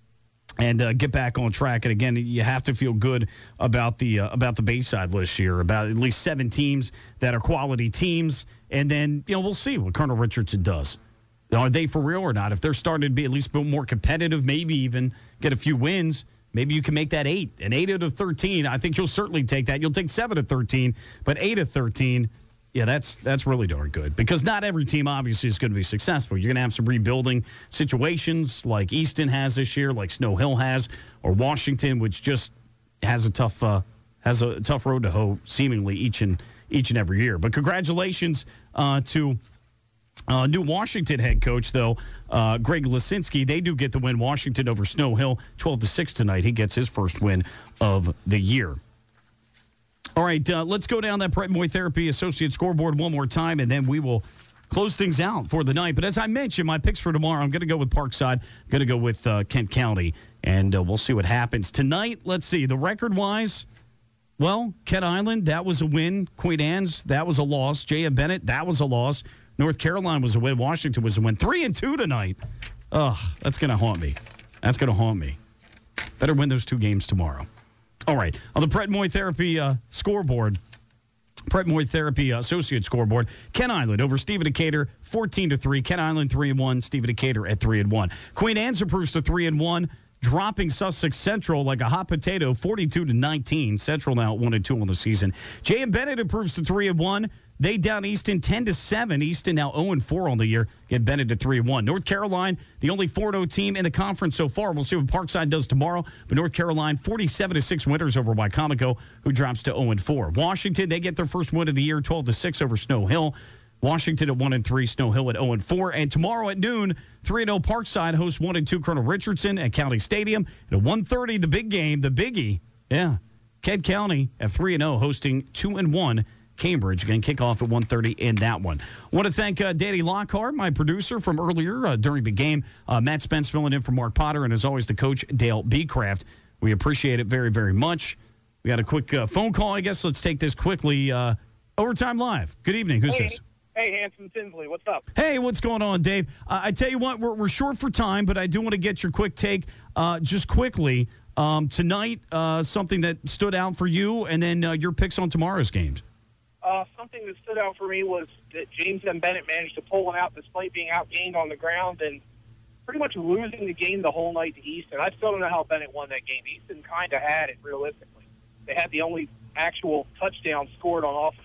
and uh, get back on track. And again, you have to feel good about the uh, about the Bayside list here, about at least seven teams that are quality teams, and then you know we'll see what Colonel Richardson does. Are they for real or not? If they're starting to be at least a bit more competitive, maybe even get a few wins, maybe you can make that eight. And eight out of thirteen, I think you'll certainly take that. You'll take seven of thirteen, but eight of thirteen, yeah, that's that's really darn good, because not every team obviously is going to be successful. You're going to have some rebuilding situations like Easton has this year, like Snow Hill has, or Washington, which just has a tough uh, has a tough road to hoe seemingly each and each and every year. But congratulations uh, to uh, new Washington head coach, though, uh, Greg Lisinski. They do get the win. Washington over Snow Hill, twelve to six tonight. He gets his first win of the year. All right, uh, let's go down that Brett Moy Therapy Associate scoreboard one more time, and then we will close things out for the night. But as I mentioned, my picks for tomorrow, I'm going to go with Parkside. I'm going to go with uh, Kent County, and uh, we'll see what happens. Tonight, let's see, the record-wise, well, Kent Island, that was a win. Queen Anne's, that was a loss. J M. Bennett, that was a loss. North Carolina was a win. Washington was a win. Three and two tonight. Ugh, that's going to haunt me. That's going to haunt me. Better win those two games tomorrow. All right, on the Brett Moy Therapy uh, scoreboard, Brett Moy Therapy uh, Associate scoreboard, Kent Island over Stephen Decatur, fourteen to three. Kent Island three and one. Stephen Decatur at three and one. Queen Anne's improves to three and one. dropping Sussex Central like a hot potato, forty-two to nineteen. Central now at one and two on the season. Jay and Bennett improves to three and one. They down Easton ten to seven. Easton now oh and four on the year. Get Bennett to three and one. North Carolina, the only four and oh team in the conference so far. We'll see what Parkside does tomorrow. But North Carolina, forty-seven to six winners over Wycomico, who drops to oh and four. Washington, they get their first win of the year, twelve to six over Snow Hill. Washington at one and three, Snow Hill at oh and four. And tomorrow at noon, three and oh Parkside hosts one and two Colonel Richardson at County Stadium. And at one thirty, the big game, the biggie. Yeah, Kent County at three and oh hosting two and one Cambridge. Again, kickoff at one thirty in that one. I want to thank uh, Danny Lockhart, my producer from earlier uh, during the game. Uh, Matt Spence filling in for Mark Potter, and as always, the coach, Dale Beecraft. We appreciate it very, very much. We got a quick uh, phone call, I guess. Let's take this quickly. Uh, Overtime Live. Good evening. Who's hey, this? Hey, Hanson Tinsley. What's up? Hey, what's going on, Dave? Uh, I tell you what, we're, we're short for time, but I do want to get your quick take uh, just quickly. Um, tonight, uh, something that stood out for you, and then uh, your picks on tomorrow's games. Uh, something that stood out for me was that James M. Bennett managed to pull one out despite being outgained on the ground and pretty much losing the game the whole night to Easton. I still don't know how Bennett won that game. Easton kind of had it, realistically. They had the only actual touchdown scored on offense.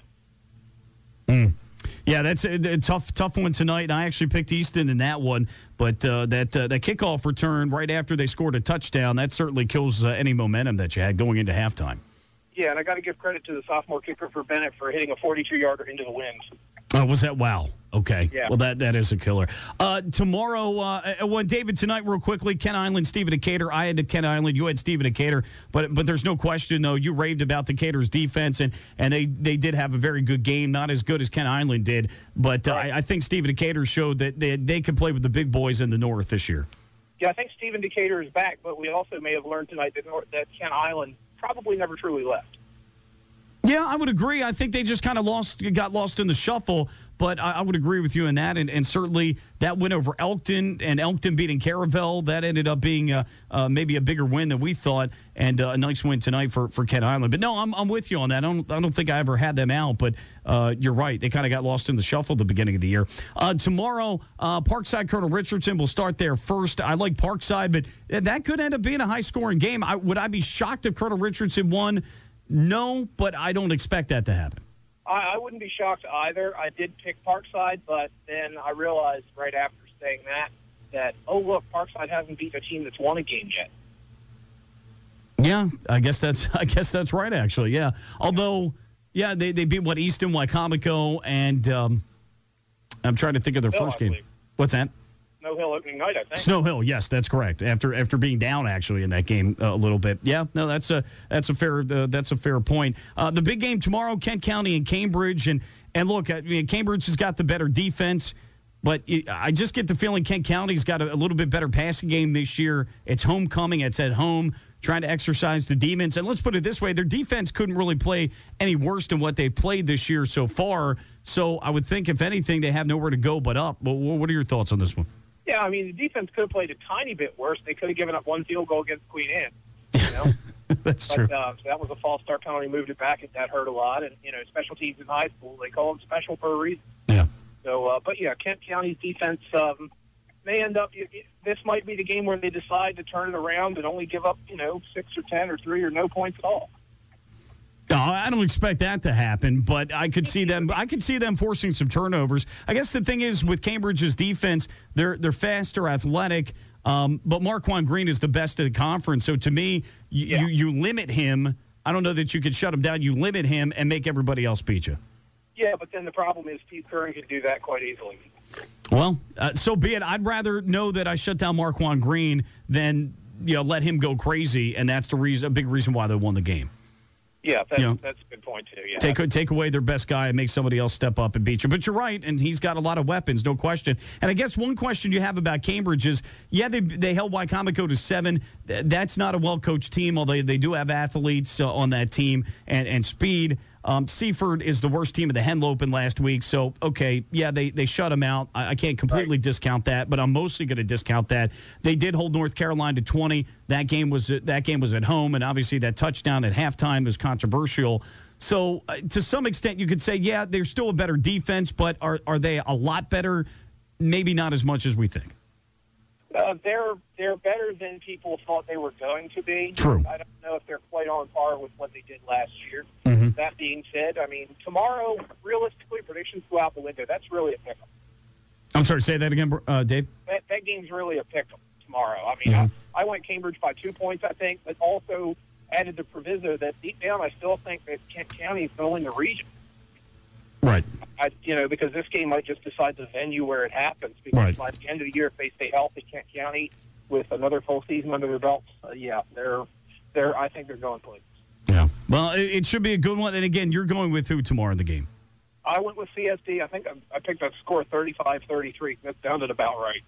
Mm. Yeah, that's a, a tough, tough one tonight. And I actually picked Easton in that one, but uh, that uh, that kickoff return right after they scored a touchdown, that certainly kills uh, any momentum that you had going into halftime. Yeah, and I got to give credit to the sophomore kicker for Bennett for hitting a forty-two yarder into the wind. Oh, was that? Wow. Okay. Yeah. Well, that, that is a killer. Uh, tomorrow, uh, well, David, tonight, real quickly, Kent Island, Stephen Decatur. I had Kent Island. You had Stephen Decatur. But but there's no question, though, you raved about Decatur's defense, and, and they, they did have a very good game, not as good as Kent Island did. But uh, I, I think Stephen Decatur showed that they, they could play with the big boys in the North this year. Yeah, I think Stephen Decatur is back, but we also may have learned tonight that, North, that Kent Island probably never truly left. Yeah, I would agree. I think they just kind of lost, got lost in the shuffle, but I, I would agree with you in that. And, and certainly that win over Elkton and Elkton beating Caravel, that ended up being uh, uh, maybe a bigger win than we thought, and uh, a nice win tonight for, for Kent Island. But no, I'm I'm with you on that. I don't I don't think I ever had them out, but uh, you're right. They kind of got lost in the shuffle at the beginning of the year. Uh, tomorrow, uh, Parkside Colonel Richardson will start there first. I like Parkside, but that could end up being a high-scoring game. I, would I be shocked if Colonel Richardson won? No, but I don't expect that to happen. I, I wouldn't be shocked either. I did pick Parkside, but then I realized right after saying that, that, oh, look, Parkside hasn't beaten a team that's won a game yet. Yeah, I guess that's I guess that's right, actually, yeah. Although, yeah, they, they beat, what, Easton, Wycomico, and um, I'm trying to think of their Snow, first I game. believe. What's that? Snow Hill opening night, I think. Snow Hill, yes, that's correct. After after being down actually in that game uh, a little bit, yeah, no, that's a that's a fair uh, that's a fair point. Uh, the big game tomorrow, Kent County and Cambridge, and and look, I mean, Cambridge has got the better defense, but it, I just get the feeling Kent County's got a, a little bit better passing game this year. It's homecoming, it's at home, trying to exercise the demons, and let's put it this way: their defense couldn't really play any worse than what they've played this year so far. So I would think, if anything, they have nowhere to go but up. But what are your thoughts on this one? Yeah, I mean, the defense could have played a tiny bit worse. They could have given up one field goal against Queen Anne. You know? That's but, true. Uh, so that was a false start penalty, moved it back, and that hurt a lot. And, you know, special teams in high school, they call them special for a reason. Yeah. So, uh, but, yeah, Kent County's defense um, may end up, this might be the game where they decide to turn it around and only give up, you know, six or ten or three or no points at all. No, I don't expect that to happen, but I could see them. I could see them forcing some turnovers. I guess the thing is with Cambridge's defense, they're they're faster, athletic, um, but Marquand Green is the best of the conference. So to me, you, Yeah. you you limit him. I don't know that you could shut him down. You limit him and make everybody else beat you. Yeah, but then the problem is Steve Curran could do that quite easily. Well, uh, so be it. I'd rather know that I shut down Marquand Green than you know let him go crazy, and that's the reason, a big reason why they won the game. Yeah, that's, You know, that's a good point, too. Yeah. Take take away their best guy and make somebody else step up and beat you. But you're right, and he's got a lot of weapons, no question. And I guess one question you have about Cambridge is, yeah, they they held Wycomico to seven. That's not a well-coached team, although they do have athletes uh, on that team and, and speed. Um, Seaford is the worst team of the Henlopen last week. So, okay, yeah, they, they shut them out. I, I can't completely right. discount that, but I'm mostly going to discount that. They did hold North Carolina to twenty. That game was that game was at home, and obviously that touchdown at halftime was controversial. So, uh, to some extent, you could say, yeah, they're still a better defense, but are are they a lot better? Maybe not as much as we think. Uh, they're they're better than people thought they were going to be. True. I don't know if they're quite on par with what they did last year. Mm-hmm. That being said, I mean, tomorrow, realistically, predictions go out the window. That's really a pick 'em. I'm sorry, say that again, uh, Dave. That, that game's really a pick 'em tomorrow. I mean, Mhm. I, I went Cambridge by two points, I think, but also added the proviso that deep down, I still think that Kent County is going to win the region. Right. I, you know, because this game might just decide the venue where it happens. Because Right. by the end of the year, if they stay healthy, Kent County with another full season under their belts, uh, yeah, they're they're. I think they're going places. Yeah. Well, it, it should be a good one. And again, you're going with who tomorrow in the game? I went with C S D. I think I, I picked a score thirty-five thirty-three. That sounded about right.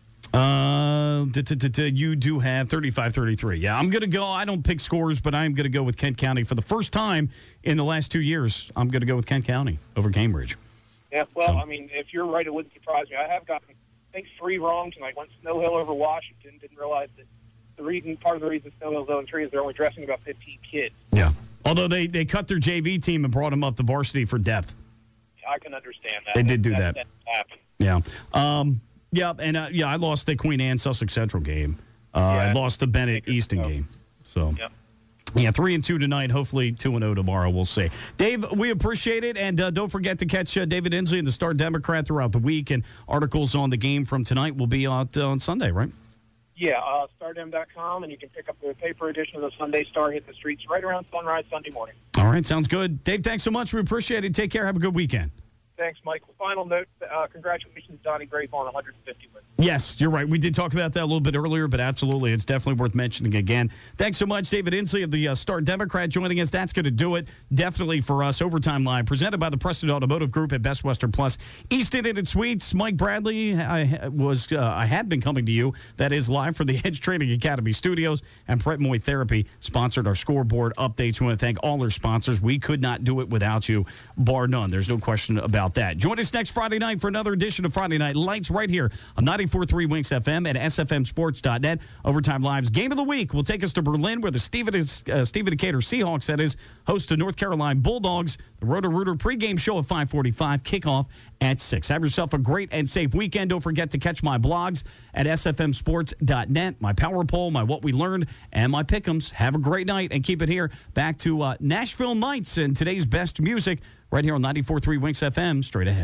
Uh, d- d- d- d- you do have thirty-five thirty-three. Yeah, I'm going to go. I don't pick scores, but I'm going to go with Kent County for the first time in the last two years. I'm going to go with Kent County over Cambridge. Yeah, well, I mean, if you're right, it wouldn't surprise me. I have gotten, I think, three wrong tonight. Went Snow Hill over Washington. Didn't realize that the reason, part of the reason Snow Hill's oh three is they're only dressing about fifteen kids. Yeah. Although they, they cut their J V team and brought them up to varsity for depth. I can understand that. They did do that. That, that happened. Yeah. Um, yeah, and uh, yeah, I lost the Queen Anne Sussex Central game. Uh, I lost the Bennett Easton game. So, Yep. yeah, three and two tonight. Hopefully, two and zero tomorrow. We'll see. Dave, we appreciate it, and uh, don't forget to catch uh, David Inslee in the Star Democrat throughout the week. And articles on the game from tonight will be out uh, on Sunday, right? Yeah, uh, stardem dot com, and you can pick up the paper edition of the Sunday Star. Hit the streets right around sunrise Sunday morning. All right, sounds good. Dave, thanks so much. We appreciate it. Take care. Have a good weekend. Thanks, Mike. Final note, uh, congratulations, Donnie Grave, on one hundred fifty wins. Yes, you're right. We did talk about that a little bit earlier, but absolutely, it's definitely worth mentioning again. Thanks so much, David Inslee of the uh, Star Democrat joining us. That's going to do it, definitely for us. Overtime Live, presented by the Preston Automotive Group at Best Western Plus, Easton Inn and Suites. Mike Bradley, I was, uh, I had been coming to you. That is live from the Edge Training Academy Studios, and Pret Moy Therapy sponsored our scoreboard updates. We want to thank all our sponsors. We could not do it without you, bar none. There's no question about that. Join us next Friday night for another edition of Friday Night Lights right here on ninety-four point three Winx F M and S F M sports dot net. Overtime Live's Game of the Week will take us to Berlin, where the Stephen, uh, Stephen Decatur Seahawks, that is, host to North Carolina Bulldogs. The Roto-Rooter pregame show at five forty-five, kickoff at six. Have yourself a great and safe weekend. Don't forget to catch my blogs at S F M sports dot net, my Power Poll, my What We Learned, and my Pick'ems. Have a great night, and keep it here. Back to uh, Nashville Nights and today's best music right here on ninety-four point three Winx F M, straight ahead.